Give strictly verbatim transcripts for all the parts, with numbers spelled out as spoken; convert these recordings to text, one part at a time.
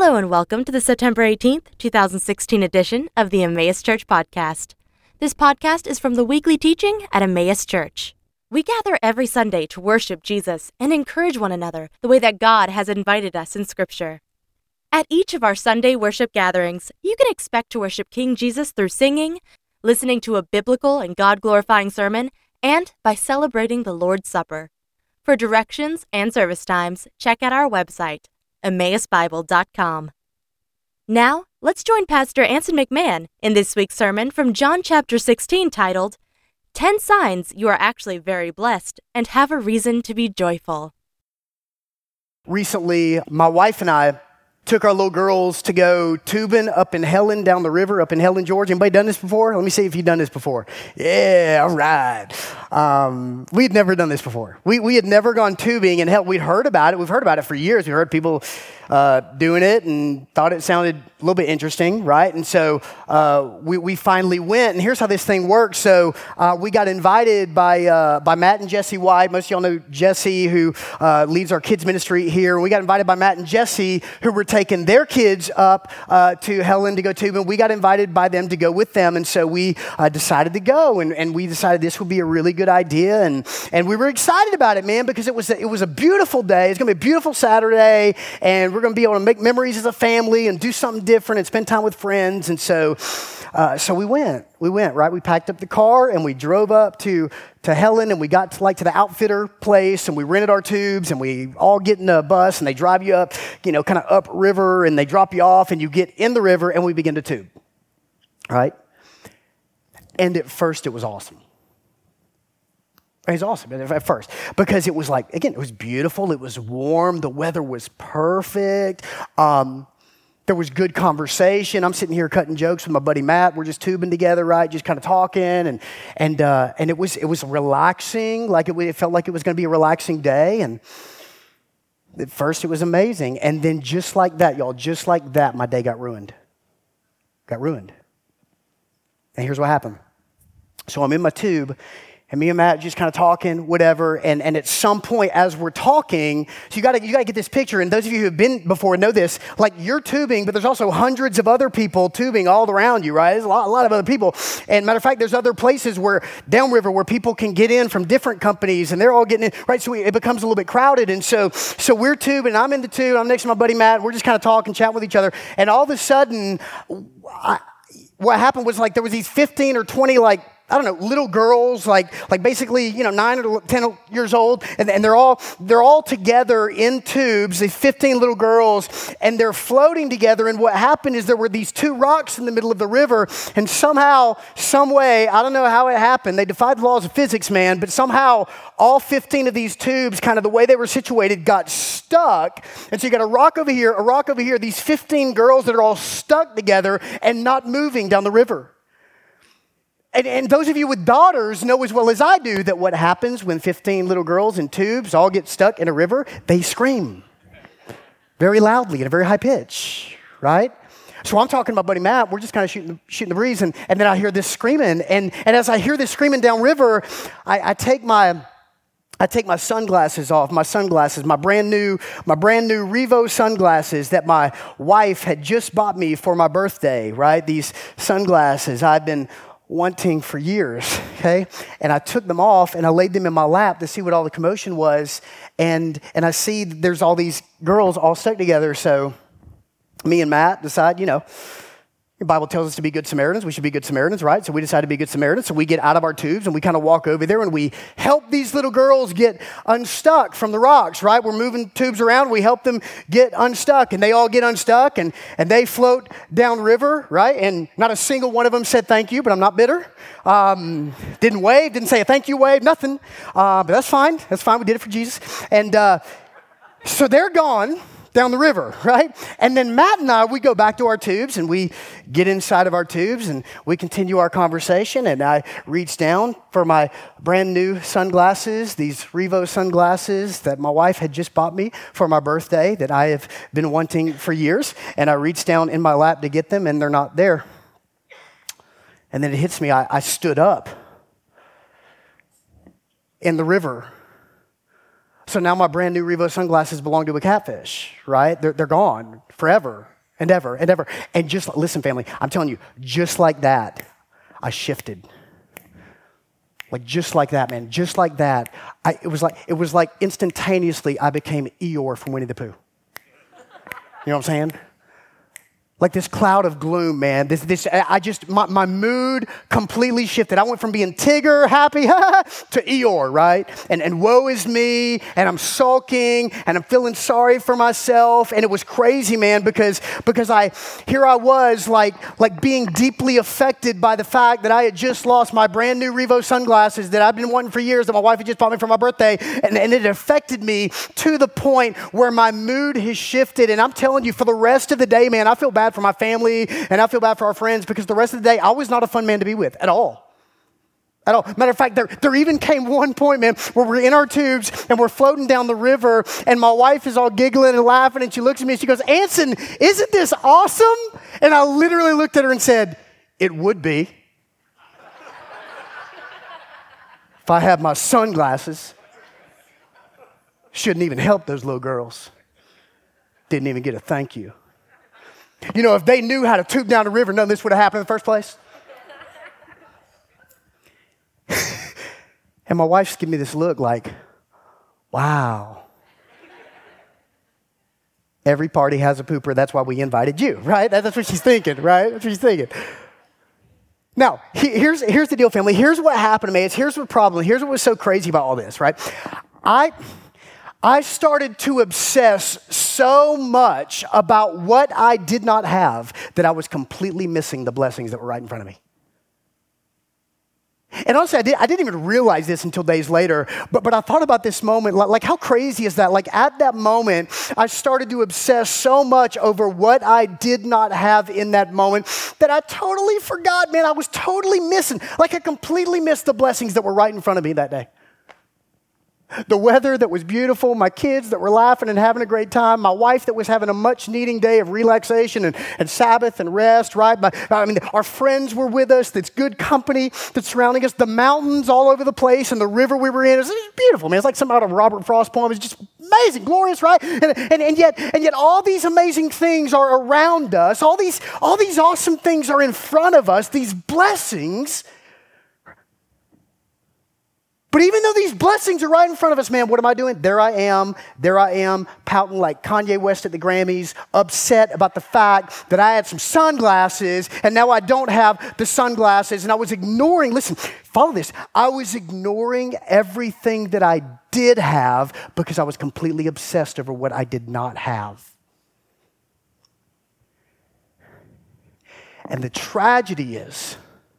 Hello and welcome to the September eighteenth, twenty sixteen edition of the Emmaus Church Podcast. This podcast is from the weekly teaching at Emmaus Church. We gather every Sunday to worship Jesus and encourage one another the way that God has invited us in Scripture. At each of our Sunday worship gatherings, you can expect to worship King Jesus through singing, listening to a biblical and God-glorifying sermon, and by celebrating the Lord's Supper. For directions and service times, check out our website, emmaus bible dot com. Now, let's join Pastor Anson McMahon in this week's sermon from John chapter sixteen titled, ten Signs You Are Actually Very Blessed and Have a Reason to Be Joyful. Recently, my wife and I took our little girls to go tubing up in Helen, down the river, up in Helen, Georgia. Anybody done this before? Let me see if you've done this before. Yeah, all right. Um, we'd never done this before. We we had never gone tubing, and hell, we'd heard about it. We've heard about it for years. We heard people uh, doing it and thought it sounded a little bit interesting, right? And so uh, we, we finally went, and here's how this thing works. So uh, we got invited by uh, by Matt and Jesse White. Most of y'all know Jesse, who uh, leads our kids ministry here. We got invited by Matt and Jesse, who were taking their kids up uh, to Helen to go tubing. We got invited by them to go with them, and so we uh, decided to go, and, and we decided this would be a really good idea, and and we were excited about it, man, because it was a, it was a beautiful day. It's going to be a beautiful Saturday, and we're going to be able to make memories as a family and do something different and spend time with friends, and so uh, so we went. We went, right? We packed up the car, and we drove up to to Helen, and we got to like to the outfitter place, and we rented our tubes, and we all get in a bus, and they drive you up, you know, kind of upriver, and they drop you off, and you get in the river, and we begin to tube, right? And at first, it was awesome. It was awesome at first because it was like, again, it was beautiful. It was warm. The weather was perfect. Um, there was good conversation. I'm sitting here cutting jokes with my buddy Matt. We're just tubing together, right? Just kind of talking, and and uh, and it was it was relaxing. Like it, it felt like it was going to be a relaxing day. And at first, it was amazing. And then just like that, y'all, just like that, my day got ruined. Got ruined. And here's what happened. So I'm in my tube. And me and Matt just kind of talking, whatever, and, and at some point as we're talking, so you gotta you gotta get this picture, and those of you who have been before know this, like you're tubing, but there's also hundreds of other people tubing all around you, right? There's a lot, a lot of other people. And matter of fact, there's other places where downriver where people can get in from different companies, and they're all getting in, right? So we, it becomes a little bit crowded, and so so we're tubing, I'm in the tube, I'm next to my buddy Matt, we're just kind of talking, chatting with each other, and all of a sudden, I, what happened was like there was these fifteen or twenty like I don't know, little girls, like like basically, you know, nine or ten years old, and, and they're all they're all together in tubes, these fifteen little girls, and they're floating together. And what happened is there were these two rocks in the middle of the river, and somehow, some way, I don't know how it happened, they defied the laws of physics, man, but somehow all fifteen of these tubes, kind of the way they were situated, got stuck. And so you got a rock over here, a rock over here, these fifteen girls that are all stuck together and not moving down the river. And, and those of you with daughters know as well as I do that what happens when fifteen little girls in tubes all get stuck in a river, they scream very loudly at a very high pitch, right? So I'm talking to my buddy Matt. We're just kind of shooting, shooting the breeze, and, and then I hear this screaming. And, and as I hear this screaming downriver, I, I take my I take my sunglasses off, my sunglasses, my brand new, my brand new Revo sunglasses that my wife had just bought me for my birthday, right? These sunglasses I've been wanting for years, okay? And I took them off and I laid them in my lap to see what all the commotion was. And and I see there's all these girls all stuck together. So me and Matt decide, you know, the Bible tells us to be good Samaritans. We should be good Samaritans, right? So we decide to be good Samaritans. So we get out of our tubes and we kind of walk over there and we help these little girls get unstuck from the rocks, right? We're moving tubes around. We help them get unstuck, and they all get unstuck, and, and they float down river, right? And not a single one of them said thank you, but I'm not bitter. Um, didn't wave, didn't say a thank you wave, nothing. Uh, but that's fine. That's fine. We did it for Jesus. And uh, so they're gone down the river, right? And then Matt and I, we go back to our tubes and we get inside of our tubes and we continue our conversation. And I reach down for my brand new sunglasses, these Revo sunglasses that my wife had just bought me for my birthday that I have been wanting for years. And I reach down in my lap to get them, and they're not there. And then it hits me, I, I stood up in the river. So now my brand new Revo sunglasses belong to a catfish, right? They're, they're gone forever. and ever and ever. And just, listen, family, I'm telling you, just like that, I shifted. Like just like that, man, just like that. I, it was like it was like instantaneously I became Eeyore from Winnie the Pooh. You know what I'm saying? Like this cloud of gloom, man. This, this, I just, my, my mood completely shifted. I went from being Tigger, happy, to Eeyore, right? And, and woe is me, and I'm sulking, and I'm feeling sorry for myself. And it was crazy, man, because, because I, here I was, like, like being deeply affected by the fact that I had just lost my brand new Revo sunglasses that I've been wanting for years that my wife had just bought me for my birthday. And, and it affected me to the point where my mood has shifted. And I'm telling you, for the rest of the day, man, I feel bad for my family, and I feel bad for our friends because the rest of the day, I was not a fun man to be with at all. At all. Matter of fact, there, there even came one point, man, where we're in our tubes and we're floating down the river, and my wife is all giggling and laughing, and she looks at me and she goes, Anson, isn't this awesome? And I literally looked at her and said, it would be if I had my sunglasses. Shouldn't even help those little girls. Didn't even get a thank you. You know, if they knew how to tube down the river, none of this would have happened in the first place. And my wife's giving me this look like, wow. Every party has a pooper. That's why we invited you, right? That's what she's thinking, right? That's what she's thinking. Now, here's, here's the deal, family. Here's what happened to me. It's, here's the problem. Here's what was so crazy about all this, right? I... I started to obsess so much about what I did not have that I was completely missing the blessings that were right in front of me. And honestly, I, did, I didn't even realize this until days later, but, but I thought about this moment, like, like how crazy is that? Like at that moment, I started to obsess so much over what I did not have in that moment that I totally forgot, man, I was totally missing, like I completely missed the blessings that were right in front of me that day. The weather that was beautiful, my kids that were laughing and having a great time, my wife that was having a much needing day of relaxation and, and Sabbath and rest, right? My, I mean, our friends were with us, that's good company that's surrounding us, the mountains all over the place and the river we were in. It was, it was beautiful, man. It's like some out of a Robert Frost poem. It's just amazing, glorious, right? And, and, and, yet, and yet all these amazing things are around us. All these, all these awesome things are in front of us, these blessings. But even though these blessings are right in front of us, man, what am I doing? There I am, there I am, pouting like Kanye West at the Grammys, upset about the fact that I had some sunglasses and now I don't have the sunglasses. And I was ignoring, listen, follow this. I was ignoring everything that I did have because I was completely obsessed over what I did not have. And the tragedy is,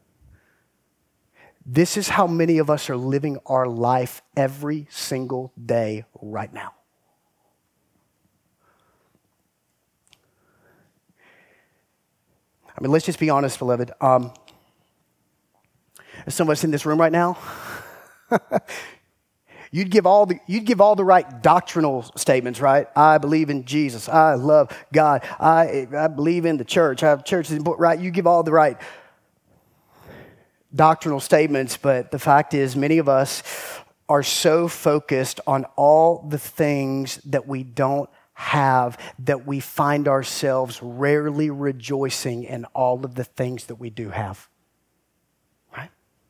this is how many of us are living our life every single day right now. I mean, let's just be honest, beloved. Um, there's some of us in this room right now. You'd give all the you'd give all the right doctrinal statements, right? I believe in Jesus. I love God. I I believe in the church. I have church is important, right? You give all the right doctrinal statements, but the fact is many of us are so focused on all the things that we don't have that we find ourselves rarely rejoicing in all of the things that we do have. Right?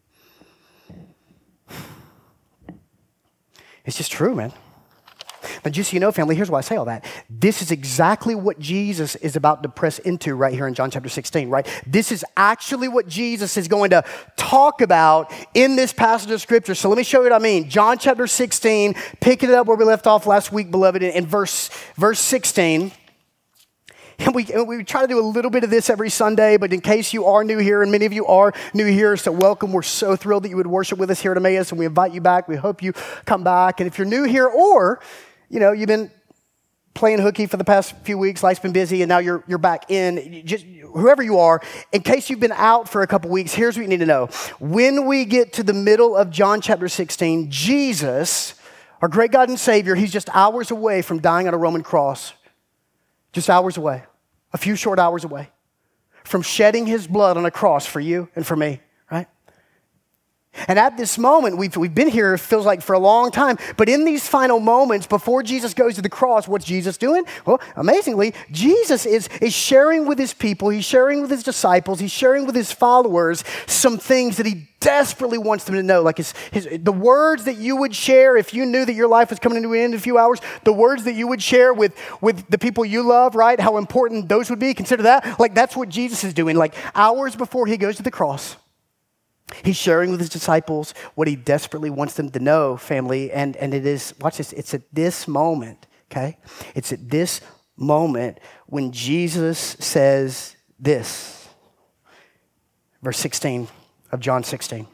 It's just true, man. But just so you know, family, here's why I say all that. This is exactly what Jesus is about to press into right here in John chapter sixteen, right? This is actually what Jesus is going to talk about in this passage of Scripture. So let me show you what I mean. John chapter sixteen, picking it up where we left off last week, beloved, in, in verse, verse sixteen. And we, and we try to do a little bit of this every Sunday, but in case you are new here, and many of you are new here, so welcome. We're so thrilled that you would worship with us here at Emmaus, and we invite you back. We hope you come back. And if you're new here, or you know, you've been playing hooky for the past few weeks, life's been busy, and now you're you're back in. Just whoever you are, in case you've been out for a couple weeks, here's what you need to know. When we get to the middle of John chapter sixteen, Jesus, our great God and Savior, he's just hours away from dying on a Roman cross. Just hours away, a few short hours away from shedding his blood on a cross for you and for me, right? And at this moment, we've, we've been here, it feels like, for a long time. But in these final moments, before Jesus goes to the cross, what's Jesus doing? Well, amazingly, Jesus is, is sharing with his people, he's sharing with his disciples, he's sharing with his followers some things that he desperately wants them to know. Like his, his, the words that you would share if you knew that your life was coming to an end in a few hours, the words that you would share with, with the people you love, right? How important those would be. Consider that. Like that's what Jesus is doing. Like hours before he goes to the cross, he's sharing with his disciples what he desperately wants them to know, family. And, and it is, watch this, it's at this moment, okay? It's at this moment when Jesus says this. Verse sixteen of John sixteen.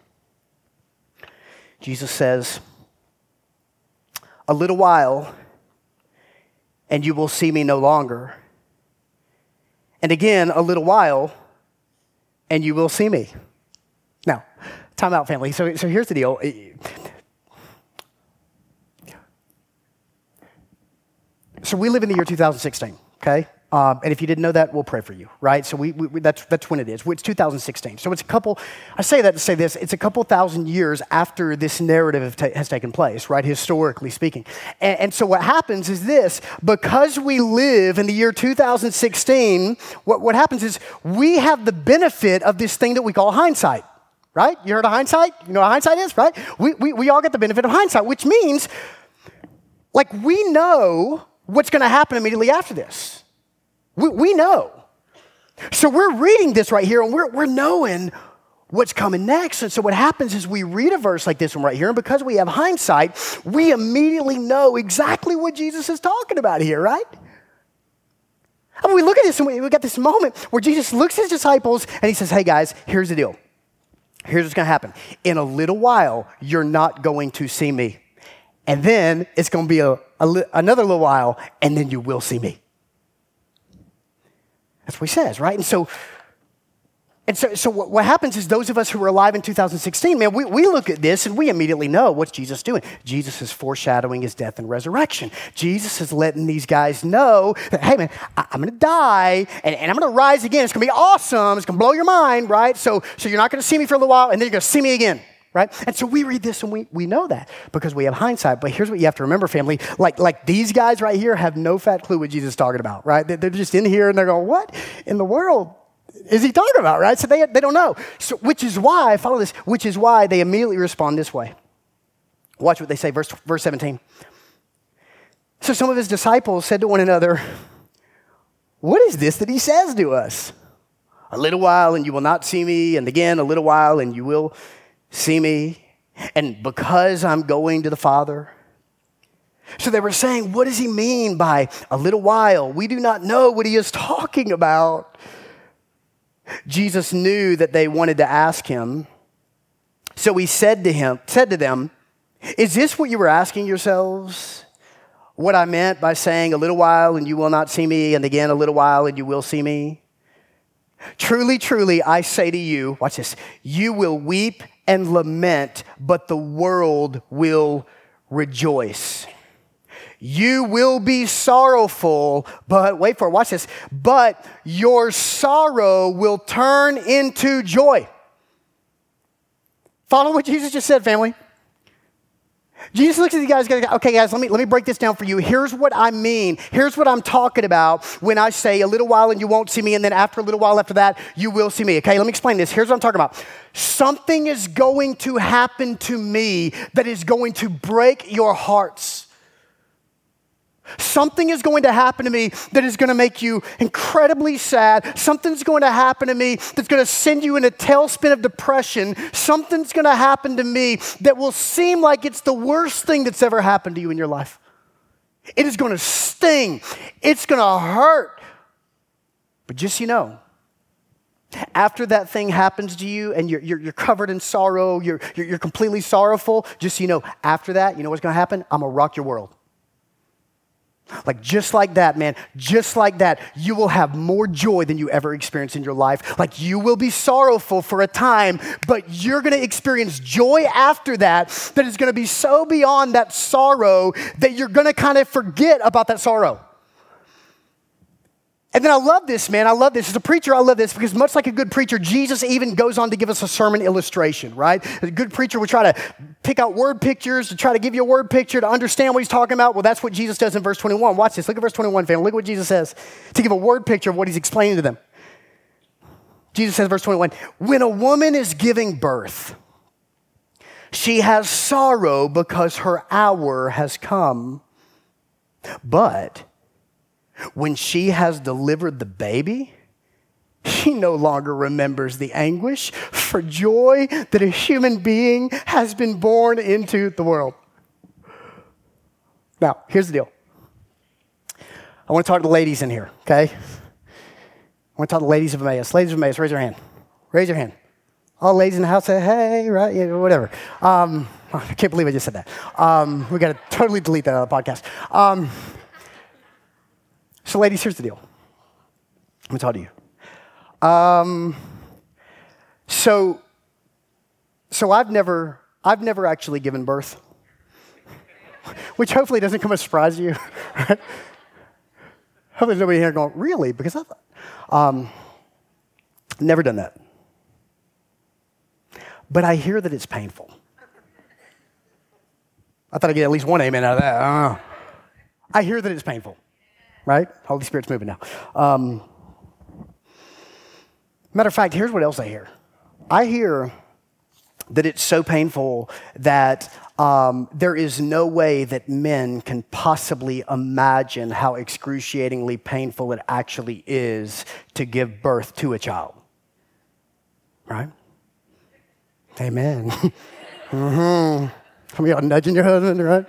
Jesus says, "A little while, and you will see me no longer. And again, a little while, and you will see me." Now, time out, family. So, so here's the deal. So we live in the year two thousand sixteen, okay? Um, and if you didn't know that, we'll pray for you, right? So we, we that's that's when it is. It's two thousand sixteen. So it's a couple, I say that to say this, it's a couple thousand years after this narrative ta- has taken place, right? Historically speaking. And, and so what happens is this, because we live in the year two thousand sixteen, what, what happens is we have the benefit of this thing that we call hindsight. Right? You heard of hindsight? You know what hindsight is, right? We, we, we all get the benefit of hindsight, which means, like, we know what's going to happen immediately after this. We, we know. So we're reading this right here, and we're, we're knowing what's coming next. And so what happens is we read a verse like this one right here, and because we have hindsight, we immediately know exactly what Jesus is talking about here, right? I mean, we look at this, and we, we got this moment where Jesus looks at his disciples, and he says, "Hey, guys, here's the deal. Here's what's going to happen. In a little while, you're not going to see me. And then it's going to be a, a li- another little while, and then you will see me." That's what he says, right? And so, and so, so what, what happens is those of us who were alive in two thousand sixteen, man, we, we look at this and we immediately know what's Jesus doing. Jesus is foreshadowing his death and resurrection. Jesus is letting these guys know that, hey, man, I, I'm going to die and, and I'm going to rise again. It's going to be awesome. It's going to blow your mind, right? So, so you're not going to see me for a little while, and then you're going to see me again. Right? And so we read this and we, we know that because we have hindsight. But here's what you have to remember, family. Like, like these guys right here have no fat clue what Jesus is talking about, right? They're, they're just in here and they're going, what in the world is he talking about, right? So they, they don't know. So, which is why, follow this, which is why they immediately respond this way. Watch what they say, verse, verse seventeen. So some of his disciples said to one another, "What is this that he says to us? A little while and you will not see me, and again a little while and you will see me, and because I'm going to the Father." So they were saying, what does he mean by a little while? We do not know what he is talking about. Jesus knew that they wanted to ask him. So he said to him, said to them, "Is this what you were asking yourselves? What I meant by saying a little while and you will not see me, and again a little while and you will see me? Truly, truly, I say to you," watch this, "you will weep and lament, but the world will rejoice. You will be sorrowful, but wait for it, watch this, but your sorrow will turn into joy." Follow what Jesus just said, family. Jesus looks at the guys, okay, guys, let me, let me break this down for you. Here's what I mean. Here's what I'm talking about when I say a little while and you won't see me, and then after a little while after that, you will see me. Okay, let me explain this. Here's what I'm talking about. Something is going to happen to me that is going to break your hearts. Something is going to happen to me that is going to make you incredibly sad. Something's going to happen to me that's going to send you in a tailspin of depression. Something's going to happen to me that will seem like it's the worst thing that's ever happened to you in your life. It is going to sting. It's going to hurt. But just so you know, after that thing happens to you and you're, you're, you're covered in sorrow, you're, you're, you're completely sorrowful, just so you know, after that, you know what's going to happen? I'm going to rock your world. Like just like that, man, just like that, you will have more joy than you ever experienced in your life. Like you will be sorrowful for a time, but you're going to experience joy after that that is going to be so beyond that sorrow that you're going to kind of forget about that sorrow. And then I love this, man. I love this. As a preacher, I love this because much like a good preacher, Jesus even goes on to give us a sermon illustration, right? A good preacher would try to pick out word pictures to try to give you a word picture to understand what he's talking about. Well, that's what Jesus does in verse twenty-one. Watch this. Look at verse twenty-one, family. Look at what Jesus says to give a word picture of what he's explaining to them. Jesus says, verse twenty-one, when a woman is giving birth, she has sorrow because her hour has come. But when she has delivered the baby, she no longer remembers the anguish for joy that a human being has been born into the world. Now, here's the deal. I want to talk to the ladies in here, okay? I want to talk to the ladies of Emmaus. Ladies of Emmaus, raise your hand. Raise your hand. All ladies in the house say, hey, right? Yeah, whatever. Um, I can't believe I just said that. Um, we got to totally delete that out of the podcast. Um, So ladies, here's the deal. I'm going to talk to you. Um, so, so I've never, I've never actually given birth, which hopefully doesn't come as a surprise to you. Right? Hopefully there's nobody here going, really? Because I thought, um, never done that. But I hear that it's painful. I thought I'd get at least one amen out of that. I don't know. I hear that it's painful. Right? Holy Spirit's moving now. Um, matter of fact, here's what else I hear. I hear that it's so painful that um, there is no way that men can possibly imagine how excruciatingly painful it actually is to give birth to a child. Right? Amen. mm-hmm. Some of y'all nudging your husband, right?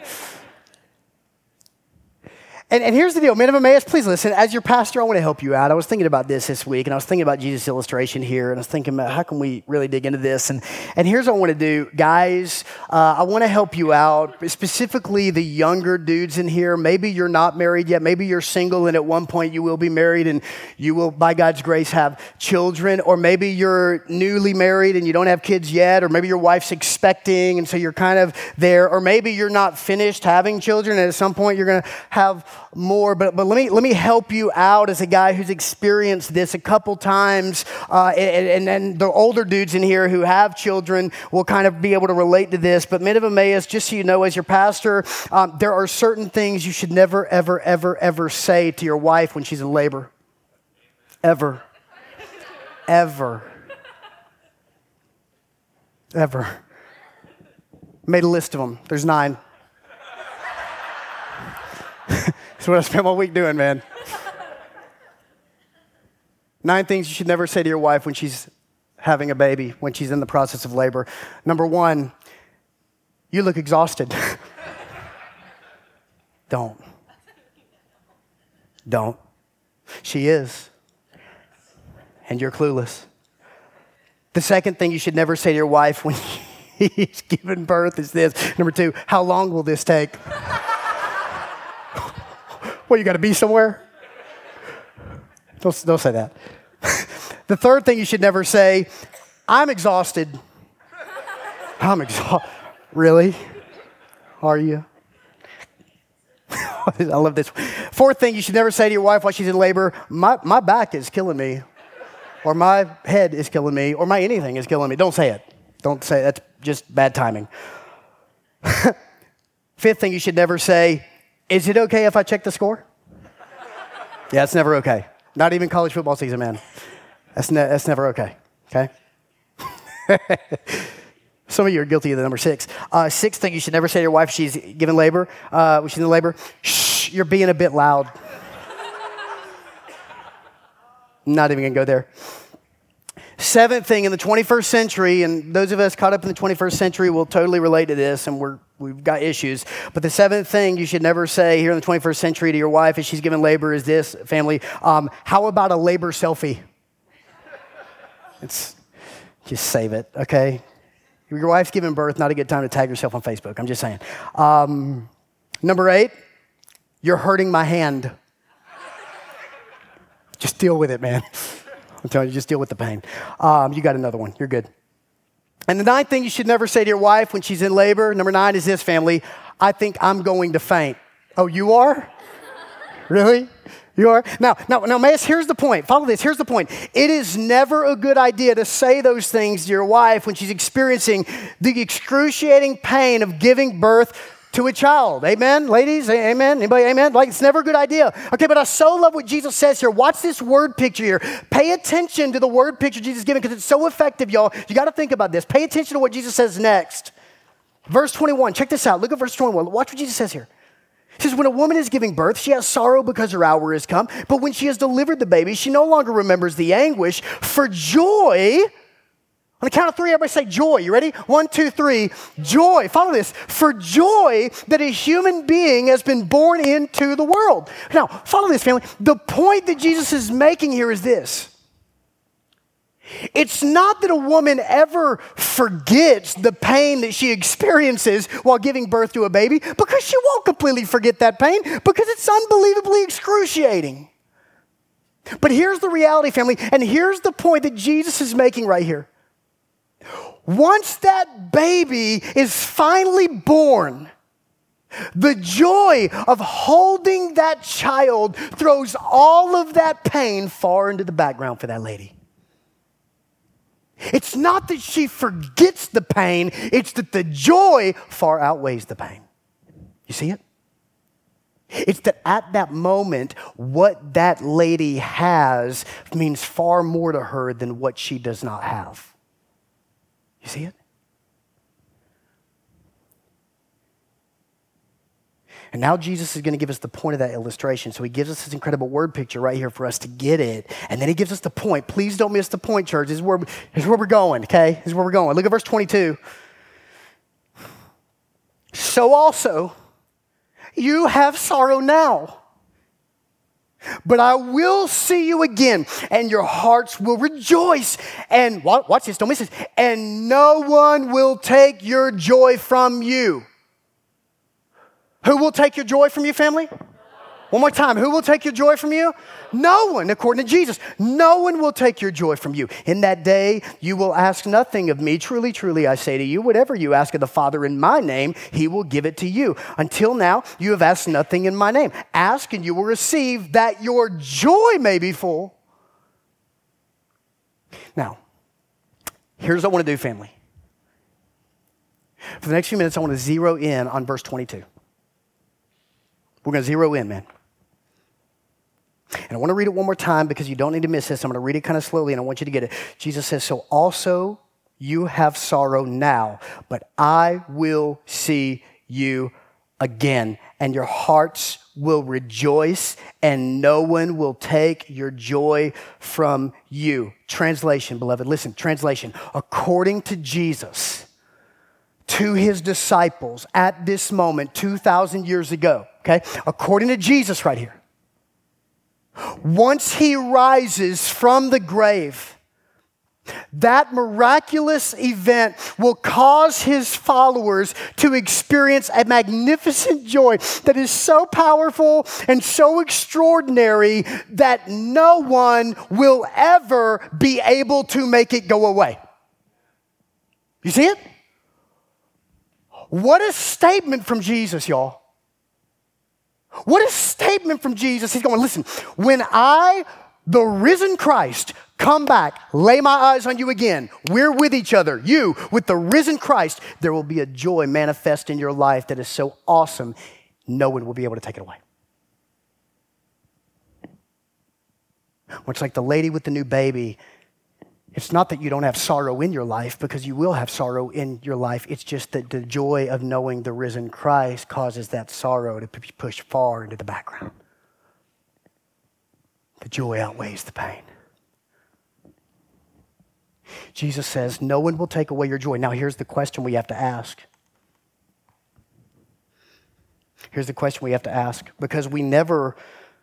And, and here's the deal, men of Emmaus, please listen. As your pastor, I want to help you out. I was thinking about this this week, and I was thinking about Jesus' illustration here, and I was thinking about how can we really dig into this. And, and here's what I want to do. Guys, uh, I want to help you out, specifically the younger dudes in here. Maybe you're not married yet. Maybe you're single, and at one point you will be married, and you will, by God's grace, have children. Or maybe you're newly married, and you don't have kids yet. Or maybe your wife's expecting, and so you're kind of there. Or maybe you're not finished having children, and at some point you're going to have more, but but let me let me help you out as a guy who's experienced this a couple times, uh, and then the older dudes in here who have children will kind of be able to relate to this. But men of Emmaus, just so you know, as your pastor, um, there are certain things you should never, ever, ever, ever say to your wife when she's in labor. Ever, ever, ever. Made a list of them. There's nine. That's what I spent my week doing, man. Nine things you should never say to your wife when she's having a baby, when she's in the process of labor. Number one, you look exhausted. Don't. Don't. She is. And you're clueless. The second thing you should never say to your wife when she's giving birth is this. Number two, how long will this take? Well, you got to be somewhere? Don't, don't say that. The third thing you should never say, I'm exhausted. I'm exhausted. Really? Are you? I love this. Fourth thing you should never say to your wife while she's in labor, my, my back is killing me, or my head is killing me, or my anything is killing me. Don't say it. Don't say it. That's just bad timing. Fifth thing you should never say, is it okay if I check the score? Yeah, it's never okay. Not even college football season, man. That's, ne- that's never okay, okay? Some of you are guilty of the number six. Uh, sixth thing you should never say to your wife if she's given labor, uh, when she's in labor, shh, you're being a bit loud. Not even going to go there. Seventh thing, in the twenty-first century, and those of us caught up in the twenty-first century will totally relate to this, and we're, we've got issues. But the seventh thing you should never say here in the twenty-first century to your wife if she's given labor is this, family, um, how about a labor selfie? It's, just save it, okay? Your wife's giving birth, not a good time to tag yourself on Facebook. I'm just saying. Um, number eight, you're hurting my hand. Just deal with it, man. I'm telling you, just deal with the pain. Um, you got another one. You're good. And the ninth thing you should never say to your wife when she's in labor, number nine is this, family. I think I'm going to faint. Oh, you are? Really? You are? Now, now, now, Emmaus, here's the point. Follow this. Here's the point. It is never a good idea to say those things to your wife when she's experiencing the excruciating pain of giving birth to a child. Amen, ladies? Amen? Anybody? Amen? Like, it's never a good idea. Okay, but I so love what Jesus says here. Watch this word picture here. Pay attention to the word picture Jesus is giving because it's so effective, y'all. You got to think about this. Pay attention to what Jesus says next. Verse twenty-one. Check this out. Look at verse twenty-one. Watch what Jesus says here. He says, when a woman is giving birth, she has sorrow because her hour has come. But when she has delivered the baby, she no longer remembers the anguish. For joy, on the count of three, everybody say joy. You ready? One, two, three. Joy. Follow this. For joy that a human being has been born into the world. Now, follow this, family. The point that Jesus is making here is this. It's not that a woman ever forgets the pain that she experiences while giving birth to a baby, because she won't completely forget that pain because it's unbelievably excruciating. But here's the reality, family, and here's the point that Jesus is making right here. Once that baby is finally born, the joy of holding that child throws all of that pain far into the background for that lady. It's not that she forgets the pain, it's that the joy far outweighs the pain. You see it? It's that at that moment, what that lady has means far more to her than what she does not have. You see it? And now Jesus is going to give us the point of that illustration. So he gives us this incredible word picture right here for us to get it. And then he gives us the point. Please don't miss the point, church. This is where, this is where we're going, okay? This is where we're going. Look at verse twenty-two. So also, you have sorrow now, but I will see you again, and your hearts will rejoice. And watch this, don't miss this. And no one will take your joy from you. Who will take your joy from you, family? One more time. Who will take your joy from you? No one, according to Jesus. No one will take your joy from you. In that day, you will ask nothing of me. Truly, truly, I say to you, whatever you ask of the Father in my name, he will give it to you. Until now, you have asked nothing in my name. Ask and you will receive, that your joy may be full. Now, here's what I want to do, family. For the next few minutes, I want to zero in on verse twenty-two. We're going to zero in, man. And I want to read it one more time because you don't need to miss this. I'm going to read it kind of slowly and I want you to get it. Jesus says, so also you have sorrow now, but I will see you again, and your hearts will rejoice, and no one will take your joy from you. Translation, beloved. Listen, translation. According to Jesus, to his disciples at this moment two thousand years ago, okay? According to Jesus right here, once he rises from the grave, that miraculous event will cause his followers to experience a magnificent joy that is so powerful and so extraordinary that no one will ever be able to make it go away. You see it? What a statement from Jesus, y'all. What a statement from Jesus. He's going, listen, when I, the risen Christ, come back, lay my eyes on you again, we're with each other, you with the risen Christ, there will be a joy manifest in your life that is so awesome, no one will be able to take it away. Much like the lady with the new baby, it's not that you don't have sorrow in your life, because you will have sorrow in your life. It's just that the joy of knowing the risen Christ causes that sorrow to be pushed far into the background. The joy outweighs the pain. Jesus says, no one will take away your joy. Now, here's the question we have to ask. Here's the question we have to ask, because we never...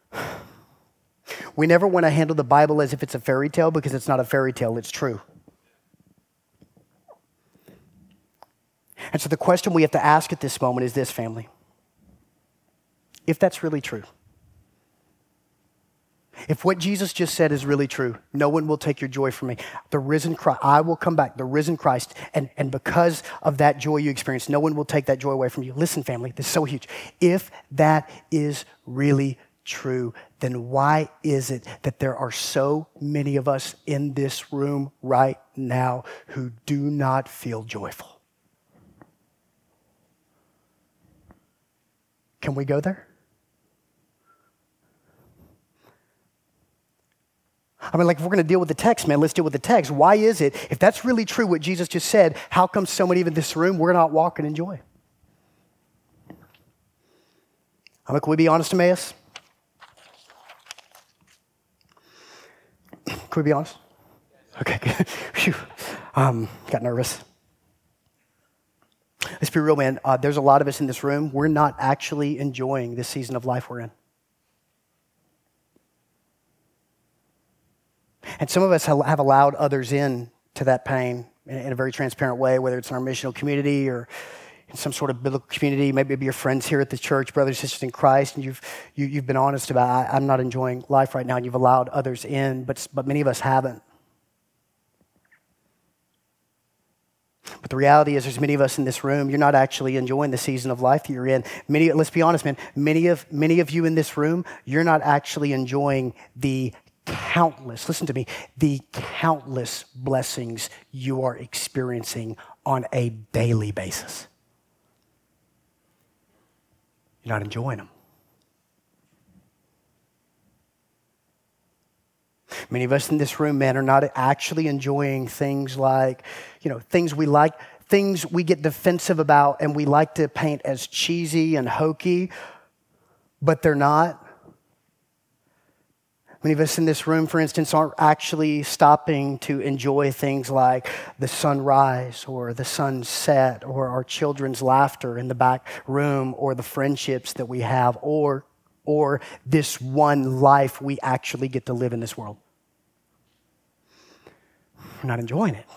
We never want to handle the Bible as if it's a fairy tale, because it's not a fairy tale, it's true. And so the question we have to ask at this moment is this, family. If that's really true, if what Jesus just said is really true, no one will take your joy from me. The risen Christ, I will come back, the risen Christ, and, and because of that joy you experience, no one will take that joy away from you. Listen, family, this is so huge. If that is really true, then why is it that there are so many of us in this room right now who do not feel joyful? Can we go there? I mean, like, if we're going to deal with the text, man, let's deal with the text. Why is it, if that's really true what Jesus just said, how come so many in this room, we're not walking in joy? I mean, can we be honest, Emmaus? Can we be honest? Okay, good. Phew. Um, got nervous. Let's be real, man. Uh, there's a lot of us in this room. We're not actually enjoying this season of life we're in. And some of us have allowed others in to that pain in a very transparent way, whether it's in our missional community or in some sort of biblical community, maybe your friends here at the church, brothers and sisters in Christ, and you've you, you've been honest about, I, I'm not enjoying life right now, and you've allowed others in, but but many of us haven't. But the reality is, there's many of us in this room, you're not actually enjoying the season of life that you're in. Many, let's be honest, man, many of many of you in this room, you're not actually enjoying the countless, listen to me, the countless blessings you are experiencing on a daily basis. You're not enjoying them. Many of us in this room, man, are not actually enjoying things like, you know, things we like, things we get defensive about and we like to paint as cheesy and hokey, but they're not. Many of us in this room, for instance, aren't actually stopping to enjoy things like the sunrise or the sunset or our children's laughter in the back room or the friendships that we have or, or this one life we actually get to live in this world. We're not enjoying it.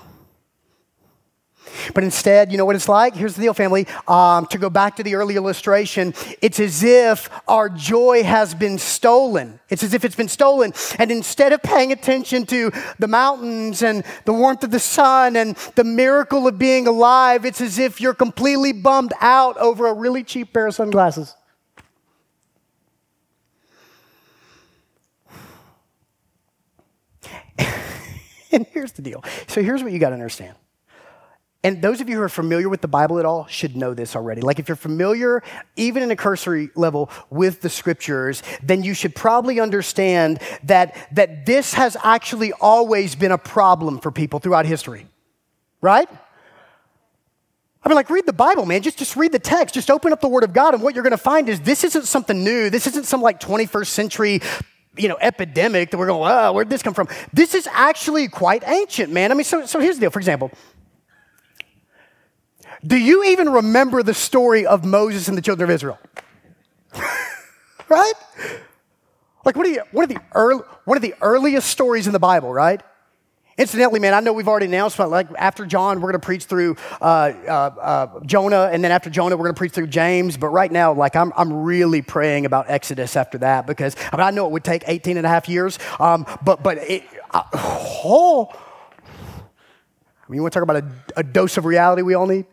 But instead, you know what it's like? Here's the deal, family. Um, to go back to the early illustration, it's as if our joy has been stolen. It's as if it's been stolen. And instead of paying attention to the mountains and the warmth of the sun and the miracle of being alive, it's as if you're completely bummed out over a really cheap pair of sunglasses. And here's the deal. So here's what you got to understand. And those of you who are familiar with the Bible at all should know this already. Like if you're familiar, even in a cursory level, with the scriptures, then you should probably understand that, that this has actually always been a problem for people throughout history, right? I mean, like, read the Bible, man. Just, just read the text. Just open up the Word of God, and what you're going to find is this isn't something new. This isn't some, like, twenty-first century, you know, epidemic that we're going, oh, where'd this come from? This is actually quite ancient, man. I mean, so, so here's the deal. For example, do you even remember the story of Moses and the children of Israel? Right? Like, what are, you, what, are the early, what are the earliest stories in the Bible, right? Incidentally, man, I know we've already announced, but like after John, we're going to preach through uh, uh, uh, Jonah, and then after Jonah, we're going to preach through James. But right now, like I'm, I'm really praying about Exodus after that because I mean I know it would take eighteen and a half years, um, but but it, uh, oh, I mean, you want to talk about a, a dose of reality we all need?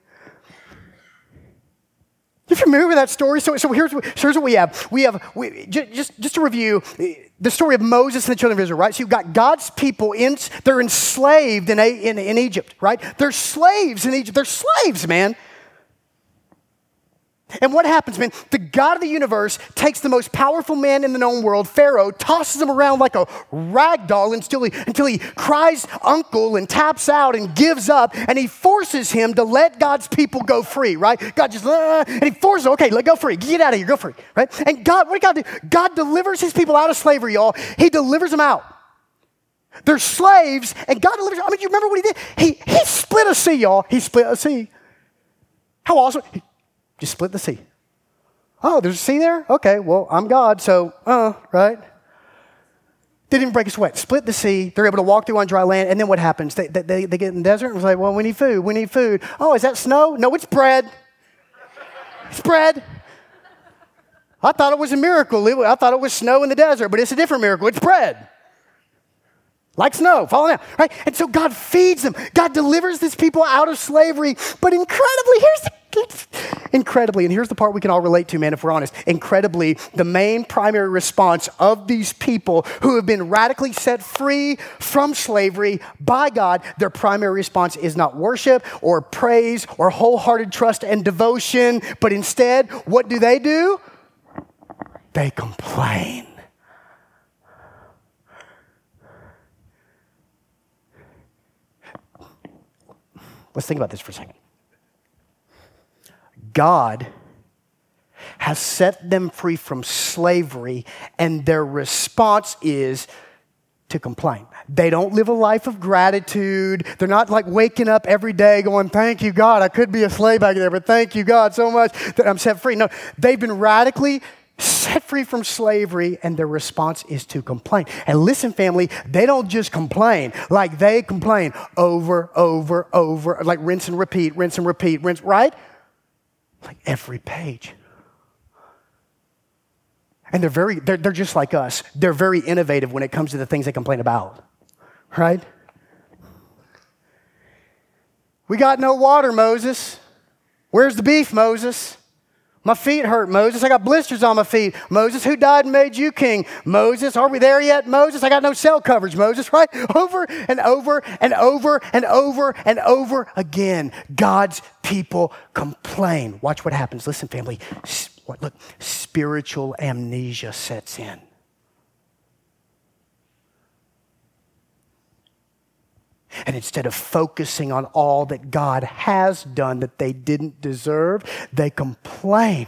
You familiar with that story? So, so here's, so here's what we have. We have, we, just, just to review, the story of Moses and the children of Israel, right? So you've got God's people, in, they're enslaved in, in, in Egypt, right? They're slaves in Egypt. They're slaves, man. And what happens, man? The God of the universe takes the most powerful man in the known world, Pharaoh, tosses him around like a rag doll until he, until he cries uncle and taps out and gives up, and he forces him to let God's people go free, right? God just, uh, and he forces, okay, let go free. Get out of here, go free, right? And God, what did God do? God delivers his people out of slavery, y'all. He delivers them out. They're slaves, and God delivers them. I mean, you remember what he did? He, he split a sea, y'all. He split a sea. How awesome. He, Just split the sea. Oh, there's a sea there? Okay, well, I'm God, so, uh, right? Didn't even break a sweat. Split the sea. They're able to walk through on dry land, and then what happens? They, they, they get in the desert and it's like, well, we need food. We need food. Oh, is that snow? No, it's bread. It's bread. I thought it was a miracle. I thought it was snow in the desert, but it's a different miracle. It's bread. Like snow, falling out, right? And so God feeds them. God delivers these people out of slavery. But incredibly, here's the, incredibly, and here's the part we can all relate to, man, if we're honest. Incredibly, the main primary response of these people who have been radically set free from slavery by God, their primary response is not worship or praise or wholehearted trust and devotion, but instead, what do they do? They complain. Let's think about this for a second. God has set them free from slavery, and their response is to complain. They don't live a life of gratitude. They're not like waking up every day going, thank you, God. I could be a slave back there, but thank you, God, so much that I'm set free. No, they've been radically set free from slavery, and their response is to complain. And listen, family, they don't just complain. Like they complain over, over, over, like rinse and repeat, rinse and repeat, rinse, right? Like every page. And they're very, they're, they're just like us. They're very innovative when it comes to the things they complain about, right? We got no water, Moses. Where's the beef, Moses? My feet hurt, Moses. I got blisters on my feet. Moses, who died and made you king? Moses, are we there yet, Moses? I got no cell coverage, Moses, right? Over and over and over and over and over again, God's people complain. Watch what happens. Listen, family. Look, spiritual amnesia sets in. And instead of focusing on all that God has done that they didn't deserve, they complain.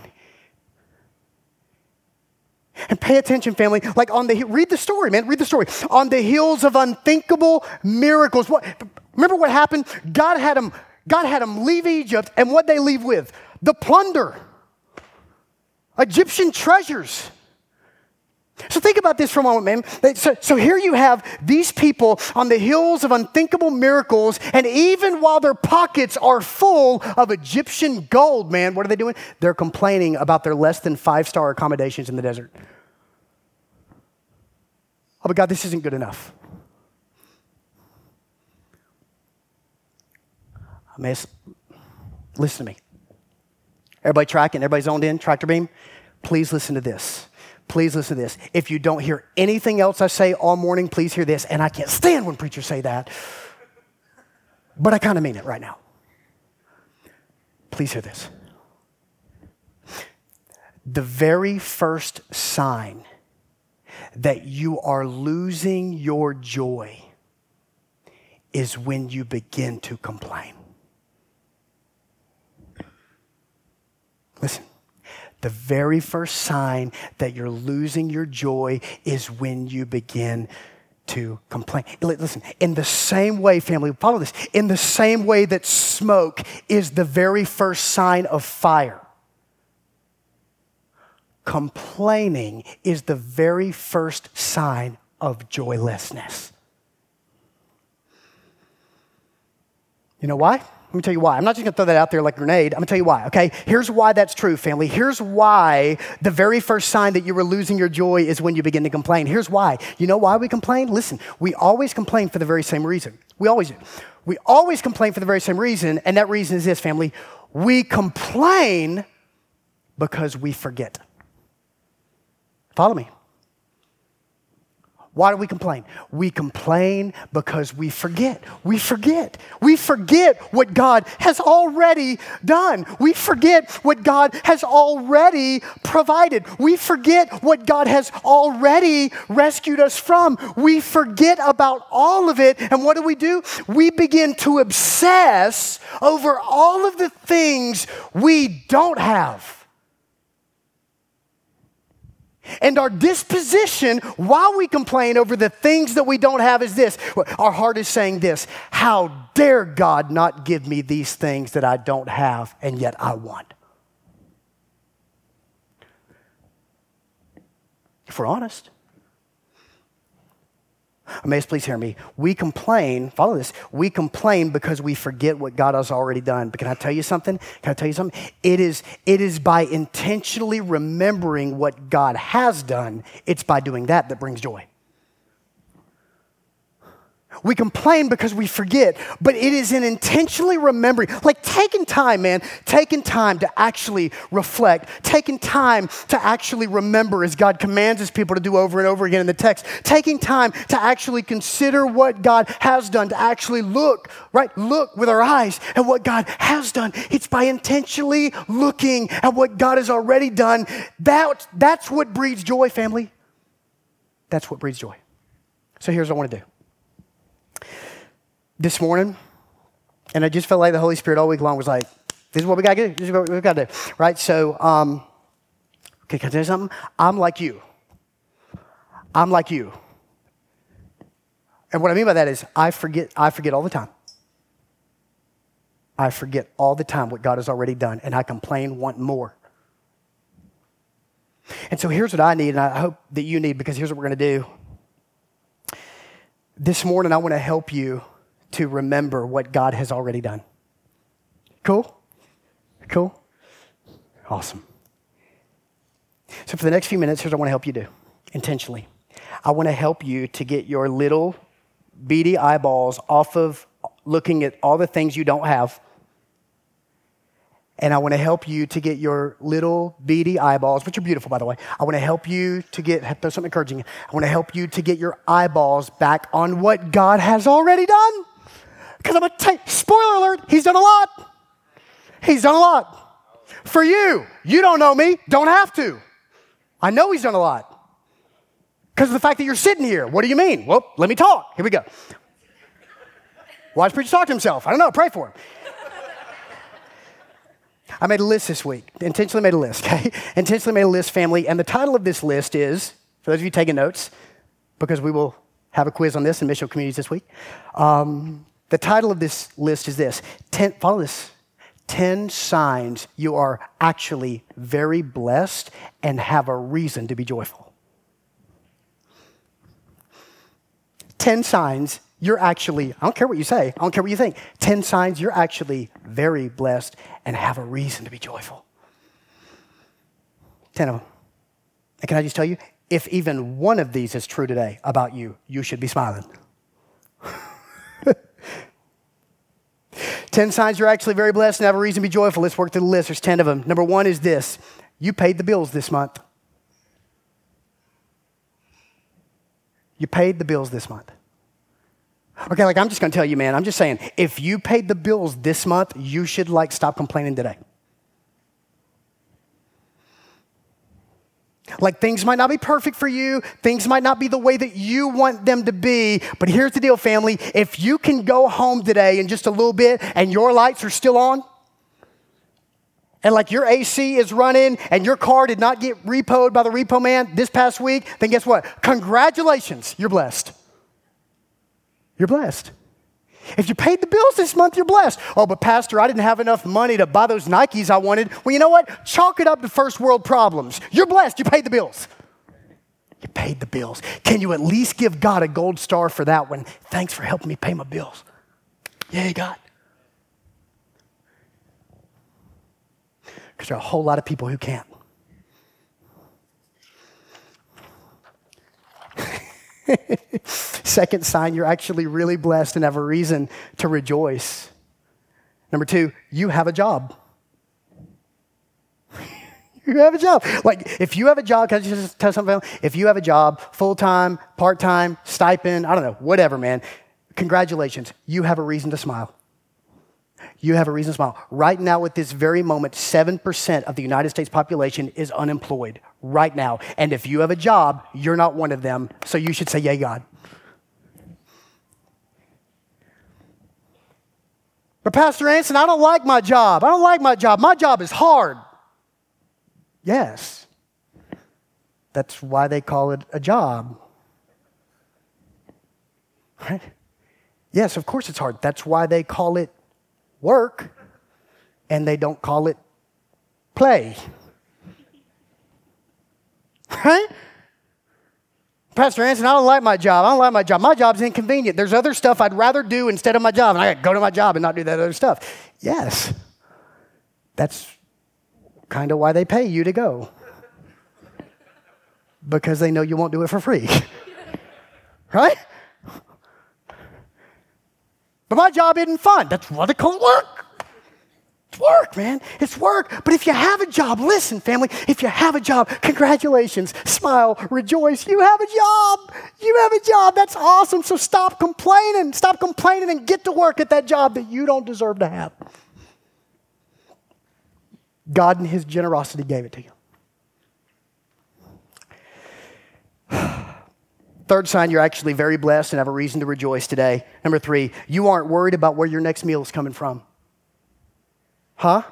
And pay attention, family. Like on the, read the story, man. Read the story. On the heels of unthinkable miracles. What, remember what happened? God had them, God had them leave Egypt, and what they leave with? The plunder. Egyptian treasures. So think about this for a moment, man. So, so here you have these people on the heels of unthinkable miracles, and even while their pockets are full of Egyptian gold, man, what are they doing? They're complaining about their less than five-star accommodations in the desert. Oh, but God, this isn't good enough. Man, listen to me. Everybody tracking? Everybody zoned in? Tractor beam? Please listen to this. Please listen to this. If you don't hear anything else I say all morning, please hear this. And I can't stand when preachers say that. But I kind of mean it right now. Please hear this. The very first sign that you are losing your joy is when you begin to complain. Listen. The very first sign that you're losing your joy is when you begin to complain. Listen, in the same way, family, follow this. In the same way that smoke is the very first sign of fire, complaining is the very first sign of joylessness. You know why? Let me tell you why. I'm not just going to throw that out there like a grenade. I'm going to tell you why, okay? Here's why that's true, family. Here's why the very first sign that you were losing your joy is when you begin to complain. Here's why. You know why we complain? Listen, we always complain for the very same reason. We always do. We always complain for the very same reason, and that reason is this, family. We complain because we forget. Follow me. Why do we complain? We complain because we forget. We forget. We forget what God has already done. We forget what God has already provided. We forget what God has already rescued us from. We forget about all of it. And what do we do? We begin to obsess over all of the things we don't have. And our disposition while we complain over the things that we don't have is this. Our heart is saying this: how dare God not give me these things that I don't have and yet I want? If we're honest. Amaze, please hear me. We complain, follow this, we complain because we forget what God has already done. But can I tell you something? Can I tell you something? It is, it is by intentionally remembering what God has done, it's by doing that that brings joy. We complain because we forget, but it is in intentionally remembering, like taking time, man, taking time to actually reflect, taking time to actually remember as God commands his people to do over and over again in the text, taking time to actually consider what God has done, to actually look, right, look with our eyes at what God has done. It's by intentionally looking at what God has already done. That, that's what breeds joy, family. That's what breeds joy. So here's what I want to do. This morning, and I just felt like the Holy Spirit all week long was like, this is what we got to do. This is what we got to do, right? So, um, okay, can I tell you something? I'm like you. I'm like you. And what I mean by that is I forget, I forget all the time. I forget all the time what God has already done, and I complain, want more. And so here's what I need, and I hope that you need, because here's what we're going to do. This morning, I want to help you to remember what God has already done. Cool? Cool? Awesome. So for the next few minutes, here's what I want to help you do, intentionally. I want to help you to get your little beady eyeballs off of looking at all the things you don't have. And I want to help you to get your little beady eyeballs, which are beautiful, by the way. I want to help you to get, there's something encouraging. I want to help you to get your eyeballs back on what God has already done. Because I'm going to tell you, spoiler alert, he's done a lot. He's done a lot. For you, you don't know me, don't have to. I know he's done a lot. Because of the fact that you're sitting here. What do you mean? Well, let me talk. Here we go. Watch preacher talk to himself. I don't know, pray for him. I made a list this week. Intentionally made a list, okay? Intentionally made a list, family. And the title of this list is, for those of you taking notes, because we will have a quiz on this in Mission Communities this week. Um, the title of this list is this. Ten, follow this. ten signs you are actually very blessed and have a reason to be joyful. ten signs you're actually, I don't care what you say, I don't care what you think. ten signs you're actually very blessed and have a reason to be joyful. ten of them. And can I just tell you, if even one of these is true today about you, you should be smiling. ten signs you're actually very blessed and have a reason to be joyful. Let's work through the list. There's ten of them. Number one is this. You paid the bills this month. You paid the bills this month. Okay, like I'm just going to tell you, man, I'm just saying, if you paid the bills this month, you should like stop complaining today. Like things might not be perfect for you. Things might not be the way that you want them to be. But here's the deal, family. If you can go home today in just a little bit and your lights are still on, and like your A C is running and your car did not get repoed by the repo man this past week, then guess what? Congratulations, you're blessed. You're blessed. If you paid the bills this month, you're blessed. Oh, but Pastor, I didn't have enough money to buy those Nikes I wanted. Well, you know what? Chalk it up to first world problems. You're blessed. You paid the bills. You paid the bills. Can you at least give God a gold star for that one? Thanks for helping me pay my bills. Yay, God. Because there are a whole lot of people who can't. Second sign, you're actually really blessed and have a reason to rejoice. Number two, you have a job. You have a job. Like, if you have a job, can I just tell something? If you have a job, full-time, part-time, stipend, I don't know, whatever, man, congratulations. You have a reason to smile. You have a reason to smile. Right now, at this very moment, seven percent of the United States population is unemployed right now. And if you have a job, you're not one of them, so you should say, yay, God. But Pastor Anson, I don't like my job. I don't like my job. My job is hard. Yes. That's why they call it a job. Right? Yes, of course it's hard. That's why they call it work, and they don't call it play. Right? Pastor Anson, I don't like my job. I don't like my job. My job's inconvenient. There's other stuff I'd rather do instead of my job, and I gotta go to my job and not do that other stuff. Yes. That's kind of why they pay you to go. Because they know you won't do it for free. Right? But my job isn't fun. That's what they call work. It's work, man. It's work. But if you have a job, listen, family, if you have a job, congratulations, smile, rejoice. You have a job. You have a job. That's awesome. So stop complaining. Stop complaining and get to work at that job that you don't deserve to have. God in his generosity gave it to you. Third sign, you're actually very blessed and have a reason to rejoice today. Number three, you aren't worried about where your next meal is coming from. Huh?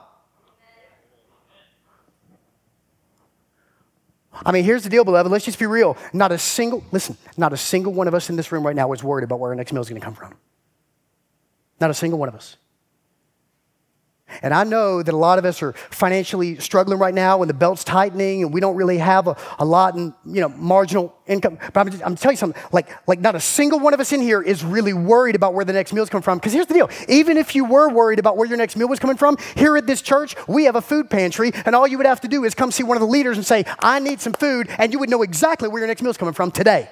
I mean, here's the deal, beloved. Let's just be real. Not a single, listen, not a single one of us in this room right now is worried about where our next meal is going to come from. Not a single one of us. And I know that a lot of us are financially struggling right now and the belt's tightening and we don't really have a, a lot in, you know, marginal income. But I'm, just, I'm telling you something, like, like not a single one of us in here is really worried about where the next meal's coming from. Because here's the deal. Even if you were worried about where your next meal was coming from, here at this church, we have a food pantry and all you would have to do is come see one of the leaders and say, I need some food, and you would know exactly where your next meal's coming from today.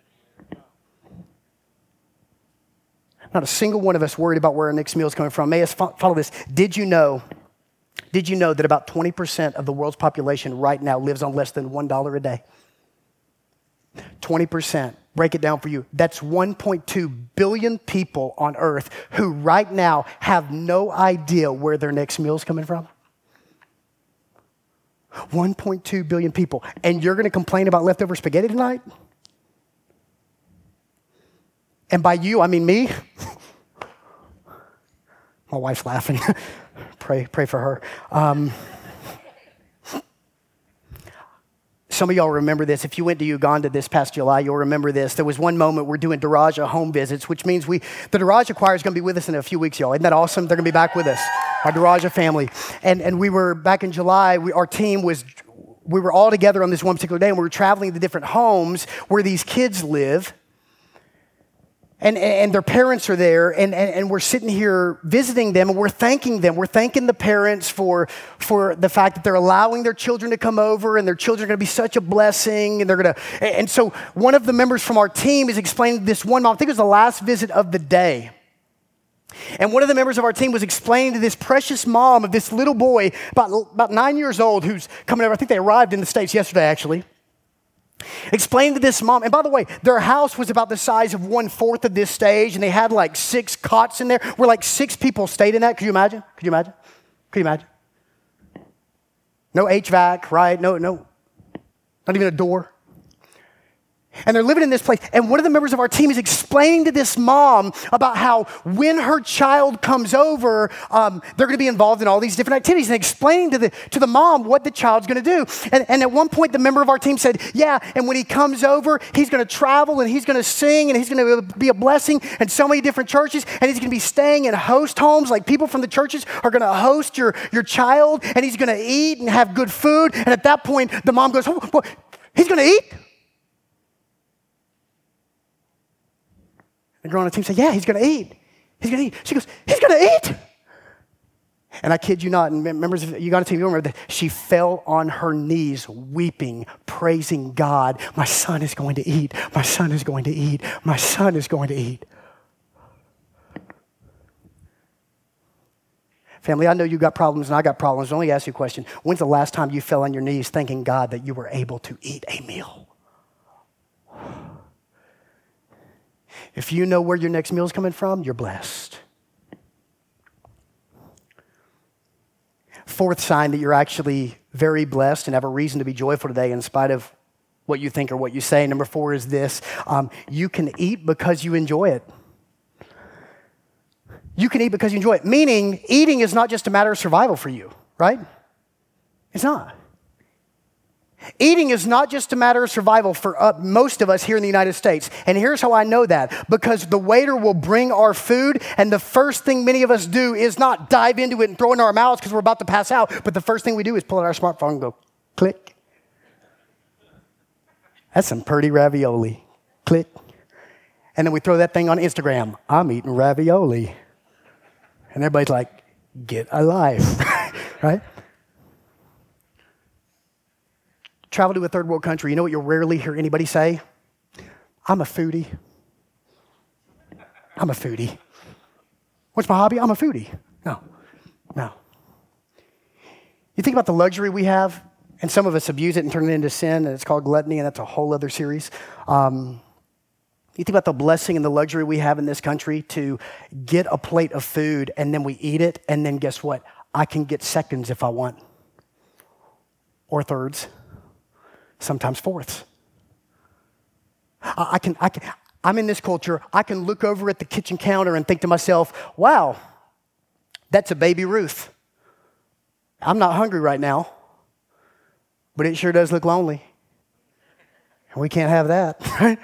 Not a single one of us worried about where our next meal is coming from. May us follow this. Did you know, did you know that about twenty percent of the world's population right now lives on less than one dollar a day? twenty percent. Break it down for you. That's one point two billion people on earth who right now have no idea where their next meal is coming from. one point two billion people. And you're going to complain about leftover spaghetti tonight? And by you, I mean me. My wife's laughing. pray, pray for her. Um, some of y'all remember this. If you went to Uganda this past July, you'll remember this. There was one moment we're doing Daraja home visits, which means we, the Daraja choir is going to be with us in a few weeks, y'all. Isn't that awesome? They're going to be back with us, our Daraja family. And and we were back in July. We, our team was. We were all together on this one particular day, and we were traveling to different homes where these kids live. And, and their parents are there, and, and, and we're sitting here visiting them, and we're thanking them. We're thanking the parents for, for the fact that they're allowing their children to come over, and their children are going to be such a blessing. And they're going to. And so one of the members from our team is explaining to this one mom. I think it was the last visit of the day. And one of the members of our team was explaining to this precious mom of this little boy, about, about nine years old, who's coming over. I think they arrived in the States yesterday, actually. Explained to this mom, and by the way, their house was about the size of one-fourth of this stage, and they had like six cots in there, where like six people stayed in that. Could you imagine? Could you imagine? Could you imagine? No H V A C, right? No, no, not even a door. And they're living in this place. And one of the members of our team is explaining to this mom about how when her child comes over, um, they're going to be involved in all these different activities, and explaining to the to the mom what the child's going to do. And, and at one point, the member of our team said, yeah, and when he comes over, he's going to travel, and he's going to sing, and he's going to be a blessing in so many different churches, and he's going to be staying in host homes. Like people from the churches are going to host your, your child, and he's going to eat and have good food. And at that point, the mom goes, oh, what? He's going to eat? The girl on the team said, yeah, he's going to eat. He's going to eat. She goes, he's going to eat. And I kid you not, and members of the Uganda team, you remember that she fell on her knees weeping, praising God. My son is going to eat. My son is going to eat. My son is going to eat. Family, I know you got problems and I got problems. Let me ask you a question. When's the last time you fell on your knees thanking God that you were able to eat a meal? If you know where your next meal is coming from, you're blessed. Fourth sign that you're actually very blessed and have a reason to be joyful today in spite of what you think or what you say. Number four is this. Um, you can eat because you enjoy it. You can eat because you enjoy it. Meaning, eating is not just a matter of survival for you, right? It's not. Eating is not just a matter of survival for uh, most of us here in the United States. And here's how I know that. Because the waiter will bring our food, and the first thing many of us do is not dive into it and throw it in our mouths because we're about to pass out, but the first thing we do is pull out our smartphone and go, click. That's some pretty ravioli. Click. And then we throw that thing on Instagram. I'm eating ravioli. And everybody's like, get a life, right? Travel to a third world country, you know what you'll rarely hear anybody say? I'm a foodie. I'm a foodie. What's my hobby? I'm a foodie. No, no. You think about the luxury we have, and some of us abuse it and turn it into sin, and it's called gluttony, and that's a whole other series. Um, you think about the blessing and the luxury we have in this country to get a plate of food, and then we eat it, and then guess what? I can get seconds if I want, or thirds, sometimes fourths. I, I can, I can, I'm in this culture. I can look over at the kitchen counter and think to myself, wow, that's a baby Ruth. I'm not hungry right now, but it sure does look lonely. And we can't have that, right?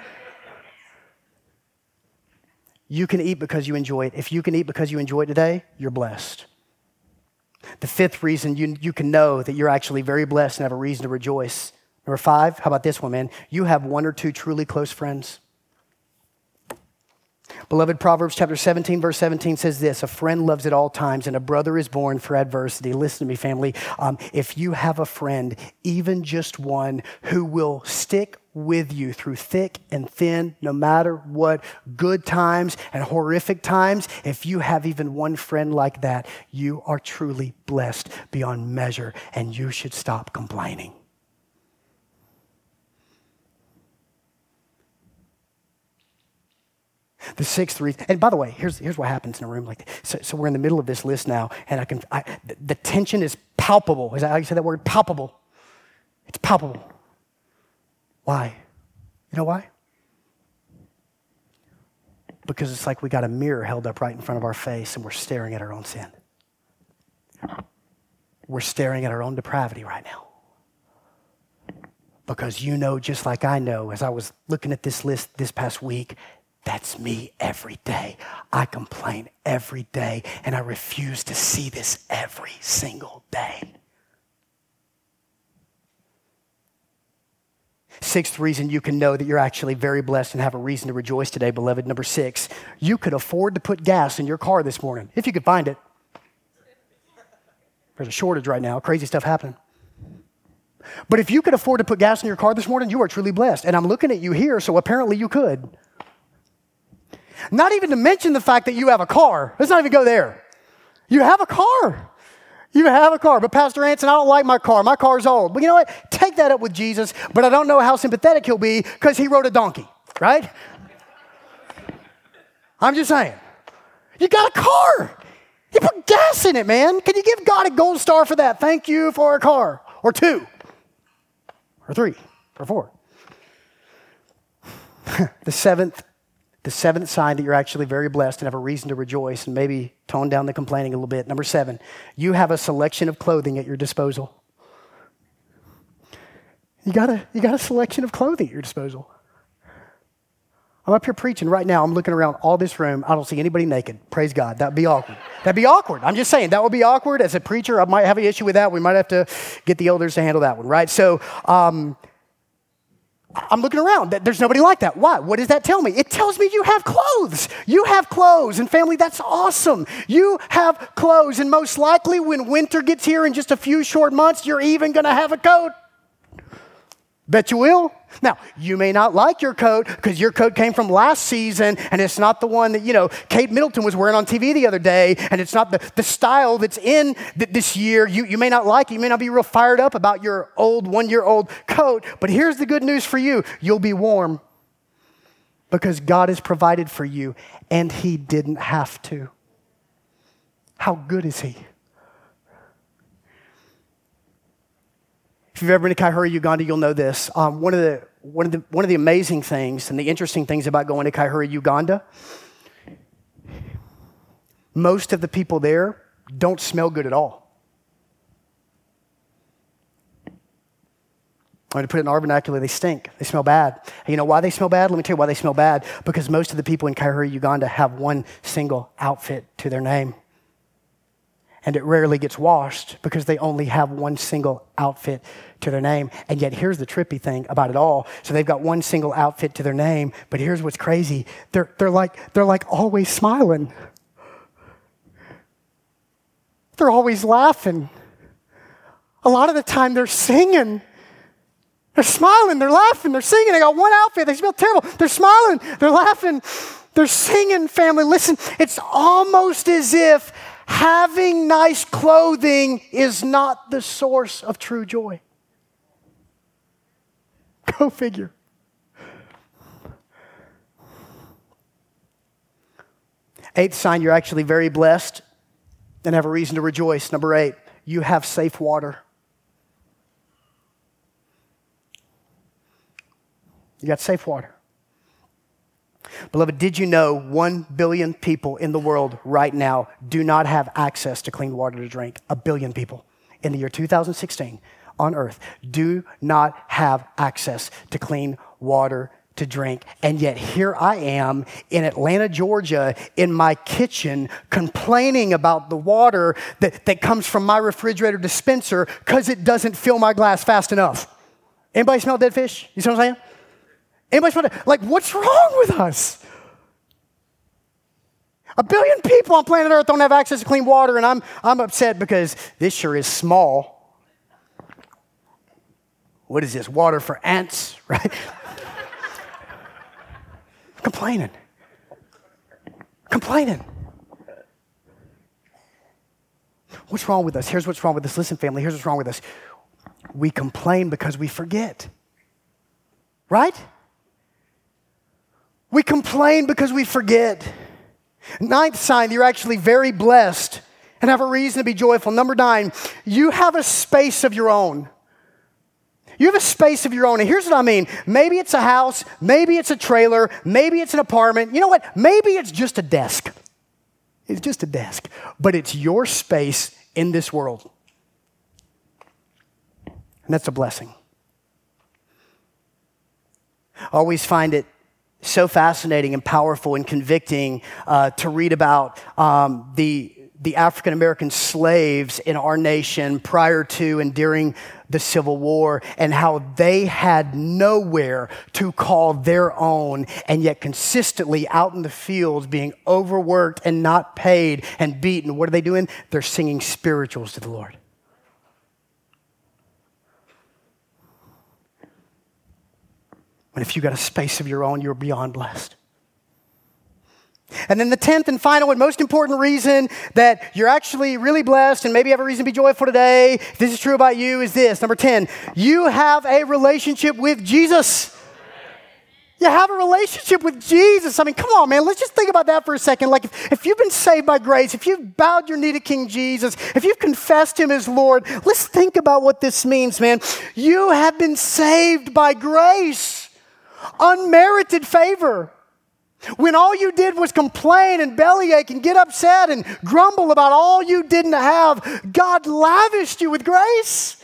You can eat because you enjoy it. If you can eat because you enjoy it today, you're blessed. The fifth reason you, you can know that you're actually very blessed and have a reason to rejoice. Number five, how about this one, man? You have one or two truly close friends. Beloved, Proverbs chapter seventeen, verse seventeen says this: a friend loves at all times, and a brother is born for adversity. Listen to me, family. Um, if you have a friend, even just one, who will stick with you through thick and thin, no matter what, good times and horrific times, if you have even one friend like that, you are truly blessed beyond measure, and you should stop complaining. The sixth reason, and by the way, here's, here's what happens in a room like this. So, so we're in the middle of this list now, and I can, I, the, the tension is palpable. Is that how you say that word? Palpable. It's palpable. Why? You know why? Because it's like we got a mirror held up right in front of our face, and we're staring at our own sin. We're staring at our own depravity right now. Because you know, just like I know, as I was looking at this list this past week, that's me every day. I complain every day, and I refuse to see this every single day. Sixth reason you can know that you're actually very blessed and have a reason to rejoice today, beloved. Number six, you could afford to put gas in your car this morning, if you could find it. There's a shortage right now, crazy stuff happening. But if you could afford to put gas in your car this morning, you are truly blessed. And I'm looking at you here, so apparently you could. Not even to mention the fact that you have a car. Let's not even go there. You have a car. You have a car. But Pastor Anson, I don't like my car. My car's old. But you know what? Take that up with Jesus, but I don't know how sympathetic he'll be because he rode a donkey, right? I'm just saying. You got a car. You put gas in it, man. Can you give God a gold star for that? Thank you for a car. Or two. Or three. Or four. The seventh The seventh sign that you're actually very blessed and have a reason to rejoice, and maybe tone down the complaining a little bit. Number seven, you have a selection of clothing at your disposal. You got a, you got a selection of clothing at your disposal. I'm up here preaching right now. I'm looking around all this room. I don't see anybody naked. Praise God. That would be awkward. That'd be awkward. I'm just saying, that would be awkward. As a preacher, I might have an issue with that. We might have to get the elders to handle that one, right? So, um, I'm looking around. There's nobody like that. Why? What does that tell me? It tells me you have clothes. You have clothes. And family, that's awesome. You have clothes. And most likely when winter gets here in just a few short months, you're even going to have a coat. Bet you will. Now, you may not like your coat because your coat came from last season and it's not the one that, you know, Kate Middleton was wearing on T V the other day, and it's not the, the style that's in th- this year. You, you may not like it. You may not be real fired up about your old one-year-old coat, but here's the good news for you. You'll be warm because God has provided for you, and he didn't have to. How good is he? If you've ever been to Kaihura, Uganda, you'll know this. Um, one of the one of the one of the amazing things and the interesting things about going to Kaihura, Uganda, most of the people there don't smell good at all. I'm going to put it in our vernacular, they stink. They smell bad. And you know why they smell bad? Let me tell you why they smell bad. Because most of the people in Kaihura, Uganda have one single outfit to their name. And it rarely gets washed because they only have one single outfit to their name. And yet here's the trippy thing about it all. So they've got one single outfit to their name, but here's what's crazy. They're, they're, like, they're like always smiling. They're always laughing. A lot of the time they're singing. They're smiling, they're laughing, they're singing. They got one outfit, they smell terrible. They're smiling, they're laughing. They're singing, family. Listen, it's almost as if having nice clothing is not the source of true joy. Go figure. Eighth sign, you're actually very blessed and have a reason to rejoice. Number eight, you have safe water. You got safe water. Beloved, did you know one billion people in the world right now do not have access to clean water to drink? A billion people in the year two thousand sixteen on earth do not have access to clean water to drink. And yet here I am in Atlanta, Georgia, in my kitchen complaining about the water that, that comes from my refrigerator dispenser because it doesn't fill my glass fast enough. Anybody smell dead fish? You see what I'm saying? Anybody smell dead? Like, what's wrong with us? A billion people on planet Earth don't have access to clean water, and I'm, I'm upset because this sure is small. What is this? Water for ants, right? Complaining. Complaining. What's wrong with us? Here's what's wrong with us. Listen, family, here's what's wrong with us. We complain because we forget. Right? We complain because we forget. Ninth sign, you're actually very blessed and have a reason to be joyful. Number nine, you have a space of your own. You have a space of your own. And here's what I mean. Maybe it's a house. Maybe it's a trailer. Maybe it's an apartment. You know what? Maybe it's just a desk. It's just a desk. But it's your space in this world. And that's a blessing. I always find it so fascinating and powerful and convicting uh, to read about um, the the African-American slaves in our nation prior to and during the Civil War, and how they had nowhere to call their own, and yet consistently out in the fields being overworked and not paid and beaten. What are they doing? They're singing spirituals to the Lord. And if you got a space of your own, you're beyond blessed. And then the tenth and final and most important reason that you're actually really blessed and maybe have a reason to be joyful today, if this is true about you, is this. Number ten, you have a relationship with Jesus. You have a relationship with Jesus. I mean, come on, man. Let's just think about that for a second. Like, if, if you've been saved by grace, if you've bowed your knee to King Jesus, if you've confessed him as Lord, let's think about what this means, man. You have been saved by grace, unmerited favor. When all you did was complain and bellyache and get upset and grumble about all you didn't have, God lavished you with grace.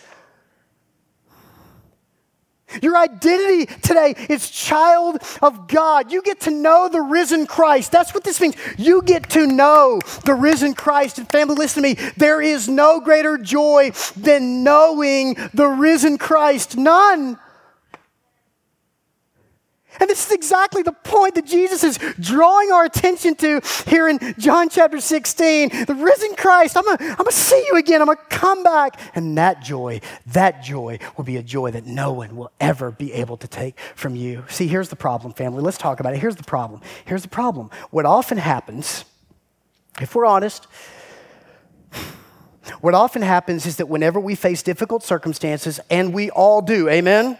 Your identity today is child of God. You get to know the risen Christ. That's what this means. You get to know the risen Christ. And family, listen to me. There is no greater joy than knowing the risen Christ. None. And this is exactly the point that Jesus is drawing our attention to here in John chapter sixteen. The risen Christ, I'm going to see you again. I'm going to come back. And that joy, that joy will be a joy that no one will ever be able to take from you. See, here's the problem, family. Let's talk about it. Here's the problem. Here's the problem. What often happens, if we're honest, what often happens is that whenever we face difficult circumstances, and we all do, amen?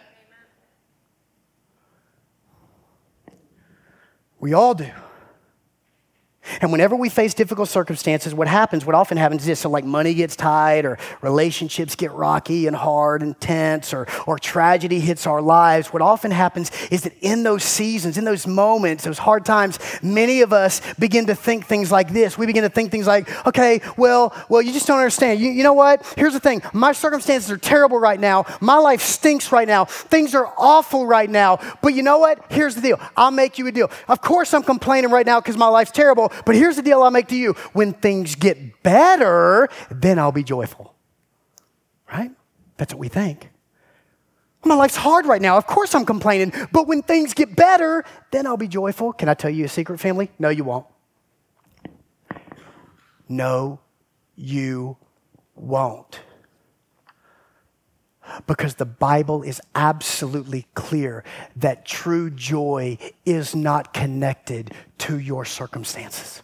We all do. And whenever we face difficult circumstances, what happens, what often happens is this. So like money gets tight, or relationships get rocky and hard and tense, or, or tragedy hits our lives. What often happens is that in those seasons, in those moments, those hard times, many of us begin to think things like this. We begin to think things like, okay, well, well, you just don't understand. You, you know what? Here's the thing. My circumstances are terrible right now. My life stinks right now. Things are awful right now. But you know what? Here's the deal. I'll make you a deal. Of course I'm complaining right now because my life's terrible. But here's the deal I'll make to you. When things get better, then I'll be joyful. Right? That's what we think. My life's hard right now. Of course I'm complaining. But when things get better, then I'll be joyful. Can I tell you a secret, family? No, you won't. No, you won't. Because the Bible is absolutely clear that true joy is not connected to your circumstances.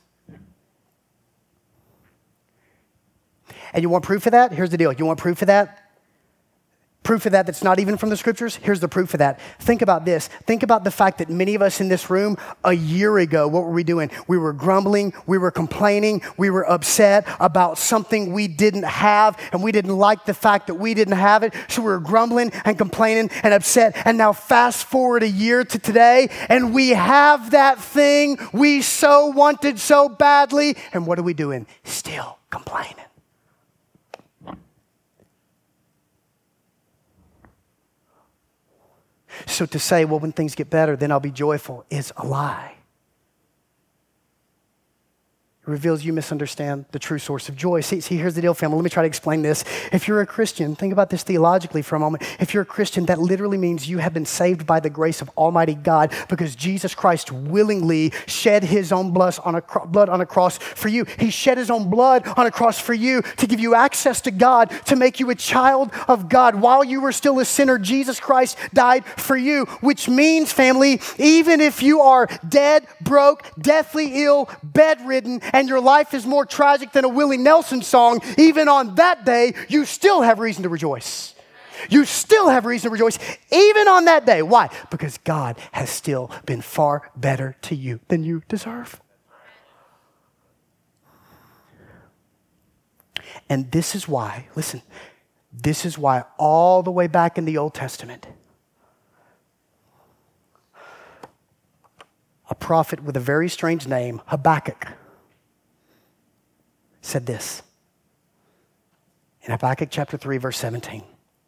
And you want proof of that? Here's the deal. You want proof of that? Proof of that that's not even from the scriptures? Here's the proof of that. Think about this. Think about the fact that many of us in this room a year ago, what were we doing? We were grumbling, we were complaining, we were upset about something we didn't have, and we didn't like the fact that we didn't have it, so we were grumbling and complaining and upset. And now fast forward a year to today, and we have that thing we so wanted so badly, and what are we doing? Still complaining. So to say, well, when things get better, then I'll be joyful is a lie. It reveals you misunderstand the true source of joy. See, see, here's the deal, family. Let me try to explain this. If you're a Christian, think about this theologically for a moment. If you're a Christian, that literally means you have been saved by the grace of Almighty God because Jesus Christ willingly shed his own blood on a, cro- blood on a cross for you. He shed his own blood on a cross for you to give you access to God, to make you a child of God. While you were still a sinner, Jesus Christ died for you, which means, family, even if you are dead, broke, deathly ill, bedridden, and your life is more tragic than a Willie Nelson song, even on that day, you still have reason to rejoice. You still have reason to rejoice, even on that day. Why? Because God has still been far better to you than you deserve. And this is why, listen, this is why all the way back in the Old Testament, a prophet with a very strange name, Habakkuk, said this in Habakkuk chapter three, verse seventeen.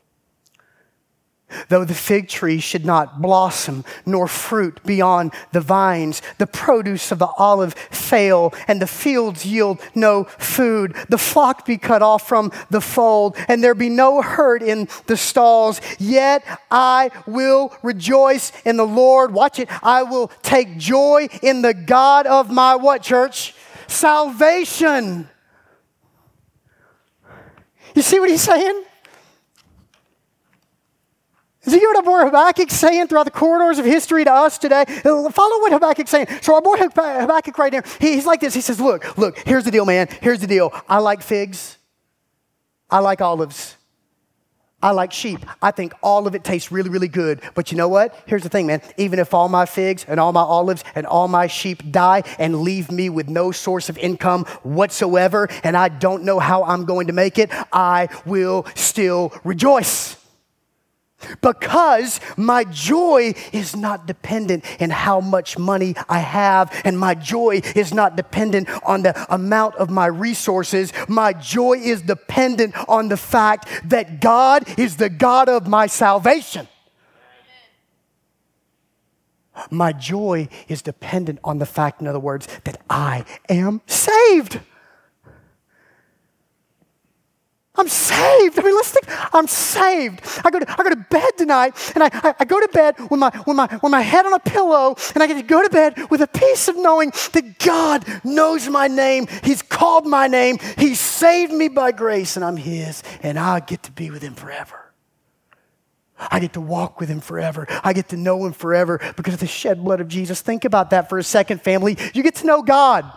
Though the fig tree should not blossom, nor fruit beyond the vines, the produce of the olive fail, and the fields yield no food, the flock be cut off from the fold, and there be no herd in the stalls, yet I will rejoice in the Lord. Watch it. I will take joy in the God of my what, church? Salvation. You see what he's saying? Does you hear what our boy Habakkuk's saying throughout the corridors of history to us today? Follow what Habakkuk's saying. So our boy Habakkuk right now, he, he's like this. He says, look, look, here's the deal, man. Here's the deal. I like figs. I like olives. I like sheep. I think all of it tastes really, really good. But you know what? Here's the thing, man. Even if all my figs and all my olives and all my sheep die and leave me with no source of income whatsoever, and I don't know how I'm going to make it, I will still rejoice. Because my joy is not dependent in how much money I have, and my joy is not dependent on the amount of my resources. My joy is dependent on the fact that God is the God of my salvation. Amen. My joy is dependent on the fact, in other words, that I am saved. I'm saved. I mean, let's think. I'm saved. I go to, I go to bed tonight, and I, I, I go to bed with my, with, my, with my head on a pillow, and I get to go to bed with a peace of knowing that God knows my name. He's called my name. He saved me by grace, and I'm his, and I get to be with him forever. I get to walk with him forever. I get to know him forever because of the shed blood of Jesus. Think about that for a second, family. You get to know God.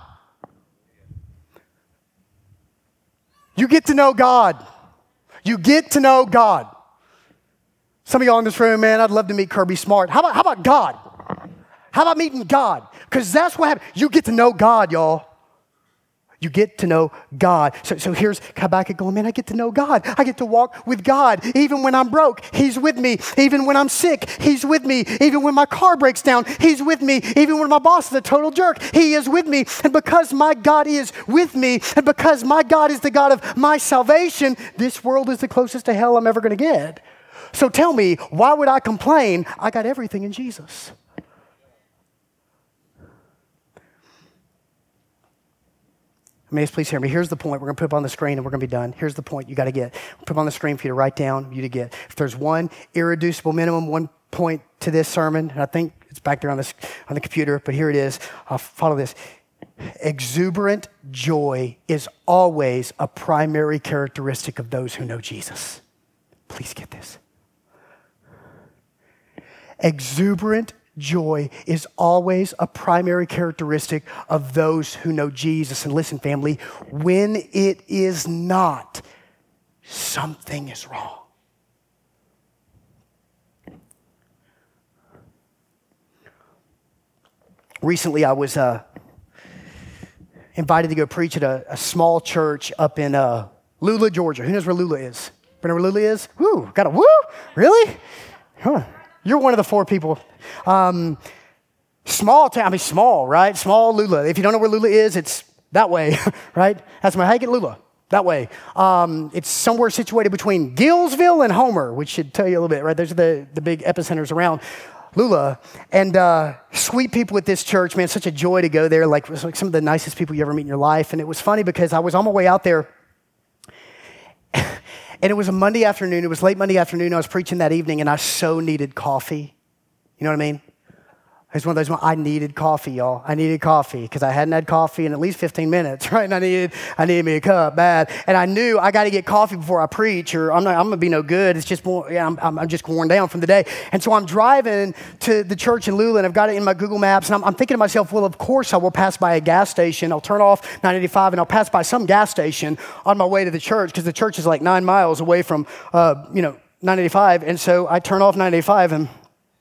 You get to know God. You get to know God. Some of y'all in this room, man, I'd love to meet Kirby Smart. How about, how about God? How about meeting God? Because that's what happens. You get to know God, y'all. You get to know God. So, so here's Habakkuk going, man, I get to know God. I get to walk with God. Even when I'm broke, he's with me. Even when I'm sick, he's with me. Even when my car breaks down, he's with me. Even when my boss is a total jerk, he is with me. And because my God is with me, and because my God is the God of my salvation, this world is the closest to hell I'm ever going to get. So tell me, why would I complain? I got everything in Jesus. May please hear me. Here's the point. We're going to put up on the screen and we're going to be done. Here's the point you got to get. We'll put up on the screen for you to write down, you to get. If there's one irreducible minimum, one point to this sermon, and I think it's back there on, this, on the computer, but here it is. I'll follow this. Exuberant joy is always a primary characteristic of those who know Jesus. Please get this. Exuberant joy is always a primary characteristic of those who know Jesus. And listen, family, when it is not, something is wrong. Recently, I was uh, invited to go preach at a, a small church up in uh, Lula, Georgia. Who knows where Lula is? Remember where Lula is? Woo, got a woo? Really? Huh. You're one of the four people. Um, small town, I mean small, right? Small Lula. If you don't know where Lula is, it's that way, right? That's my, how you get Lula? That way. Um, it's somewhere situated between Gillsville and Homer, which should tell you a little bit, right? Those are the, the big epicenters around Lula. And uh, sweet people at this church, man, such a joy to go there. Like, it was like some of the nicest people you ever meet in your life. And it was funny because I was on my way out there, and it was a Monday afternoon. It was late Monday afternoon. I was preaching that evening, and I so needed coffee. You know what I mean? It was one of those, I needed coffee, y'all. I needed coffee because I hadn't had coffee in at least fifteen minutes, right? And I needed, I needed me a cup bad. And I knew I got to get coffee before I preach, or I'm not, I'm going to be no good. It's just more, yeah, I'm, I'm just worn down from the day. And so I'm driving to the church in Lula, and I've got it in my Google Maps, and I'm, I'm thinking to myself, well, of course I will pass by a gas station. I'll turn off nine eighty-five, and I'll pass by some gas station on my way to the church, because the church is like nine miles away from, uh, you know, nine eighty-five. And so I turn off nine eighty-five, and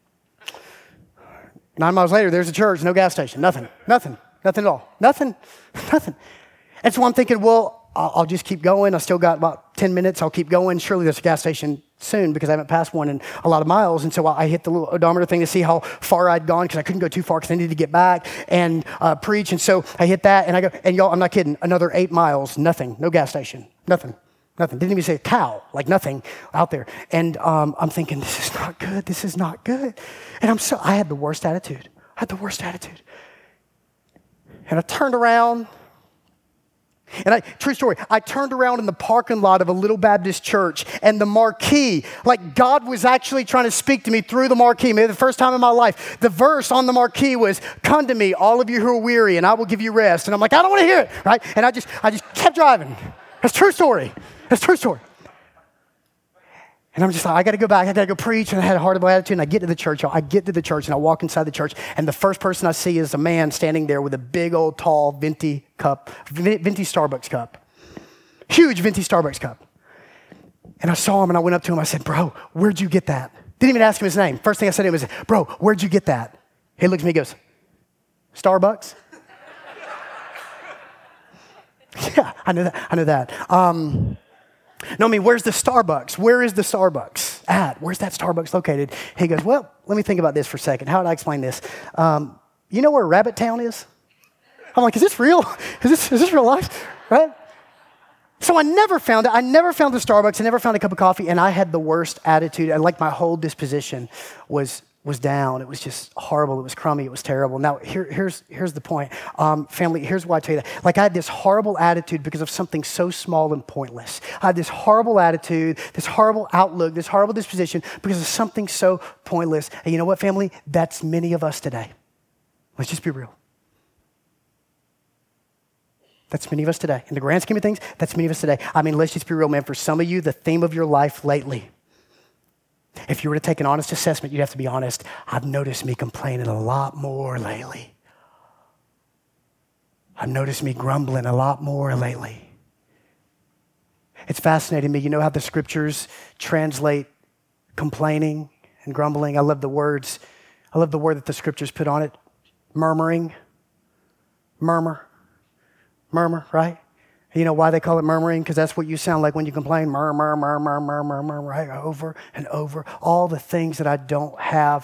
Nine miles later, there's a church, no gas station, nothing, nothing, nothing at all, nothing, nothing. And so I'm thinking, well, I'll, I'll just keep going. I still got about ten minutes. I'll keep going. Surely there's a gas station soon, because I haven't passed one in a lot of miles. And so I hit the little odometer thing to see how far I'd gone, because I couldn't go too far because I needed to get back and uh, preach. And so I hit that, and I go, and y'all, I'm not kidding, another eight miles, nothing, no gas station, nothing. Nothing. Didn't even say a cow, like nothing out there. And um, I'm thinking, this is not good. This is not good. And I'm so, I had the worst attitude. I had the worst attitude. And I turned around. And I, true story, I turned around in the parking lot of a little Baptist church, and the marquee, like God was actually trying to speak to me through the marquee. Maybe the first time in my life, the verse on the marquee was, "Come to me, all of you who are weary, and I will give you rest." And I'm like, I don't want to hear it, right? And I just, I just kept driving. That's true story. That's a true story. And I'm just like, I got to go back. I got to go preach. And I had a horrible attitude. And I get to the church. I get to the church, and I walk inside the church. And the first person I see is a man standing there with a big old tall venti cup, venti Starbucks cup. Huge venti Starbucks cup. And I saw him, and I went up to him. I said, "Bro, where'd you get that?" Didn't even ask him his name. First thing I said to him was, "Bro, where'd you get that?" He looks at me and goes, "Starbucks?" Yeah, I know that. I know that. Um, no, I mean, where's the Starbucks? Where is the Starbucks at? Where's that Starbucks located? He goes, "Well, let me think about this for a second. How would I explain this? Um, you know where Rabbit Town is?" I'm like, is this real? Is this, is this real life? Right? So I never found it. I never found the Starbucks. I never found a cup of coffee, and I had the worst attitude. And like my whole disposition was was down. It was just horrible. It was crummy. It was terrible. Now, here, here's, here's the point. Um, family, here's why I tell you that. Like, I had this horrible attitude because of something so small and pointless. I had this horrible attitude, this horrible outlook, this horrible disposition because of something so pointless. And you know what, family? That's many of us today. Let's just be real. That's many of us today. In the grand scheme of things, that's many of us today. I mean, let's just be real, man. For some of you, the theme of your life lately, if you were to take an honest assessment, you'd have to be honest. I've noticed me complaining a lot more lately. I've noticed me grumbling a lot more lately. It's fascinating to me. You know how the scriptures translate complaining and grumbling? I love the words. I love the word that the scriptures put on it. Murmuring. Murmur. Murmur, right? You know why they call it murmuring? Because that's what you sound like when you complain. Murmur, murmur, murmur, murmur, murmur, right? Over and over. All the things that I don't have.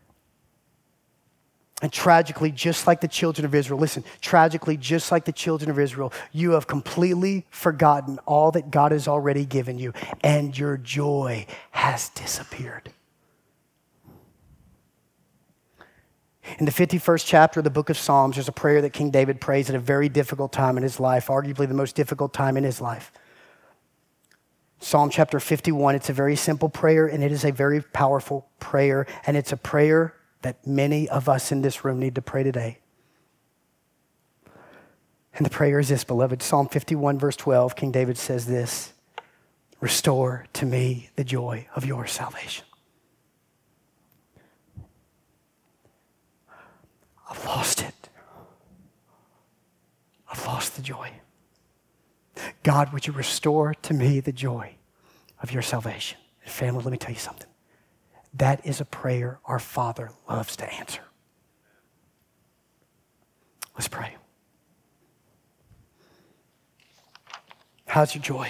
And tragically, just like the children of Israel, listen, tragically, just like the children of Israel, you have completely forgotten all that God has already given you, and your joy has disappeared. In the fifty-first chapter of the book of Psalms, there's a prayer that King David prays at a very difficult time in his life, arguably the most difficult time in his life. Psalm chapter fifty-one, it's a very simple prayer, and it is a very powerful prayer, and it's a prayer that many of us in this room need to pray today. And the prayer is this, beloved. Psalm fifty-one, verse twelve, King David says this: Restore to me the joy of your salvation. I've lost it. I've lost the joy. God, would you restore to me the joy of your salvation? And family, let me tell you something. That is a prayer our Father loves to answer. Let's pray. How's your joy?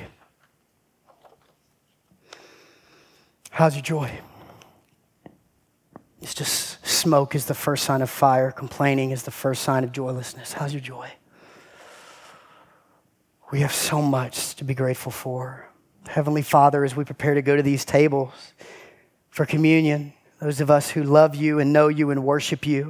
How's your joy? It's just smoke is the first sign of fire. Complaining is the first sign of joylessness. How's your joy? We have so much to be grateful for. Heavenly Father, as we prepare to go to these tables for communion, those of us who love you and know you and worship you,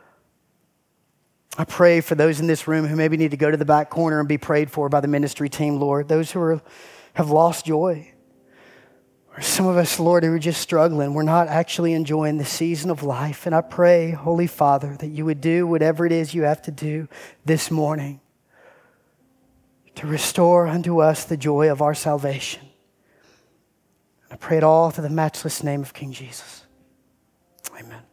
I pray for those in this room who maybe need to go to the back corner and be prayed for by the ministry team, Lord. Those who are, have lost joy. Or some of us, Lord, who are just struggling. We're not actually enjoying the season of life. And I pray, Holy Father, that you would do whatever it is you have to do this morning to restore unto us the joy of our salvation. I pray it all through the matchless name of King Jesus. Amen.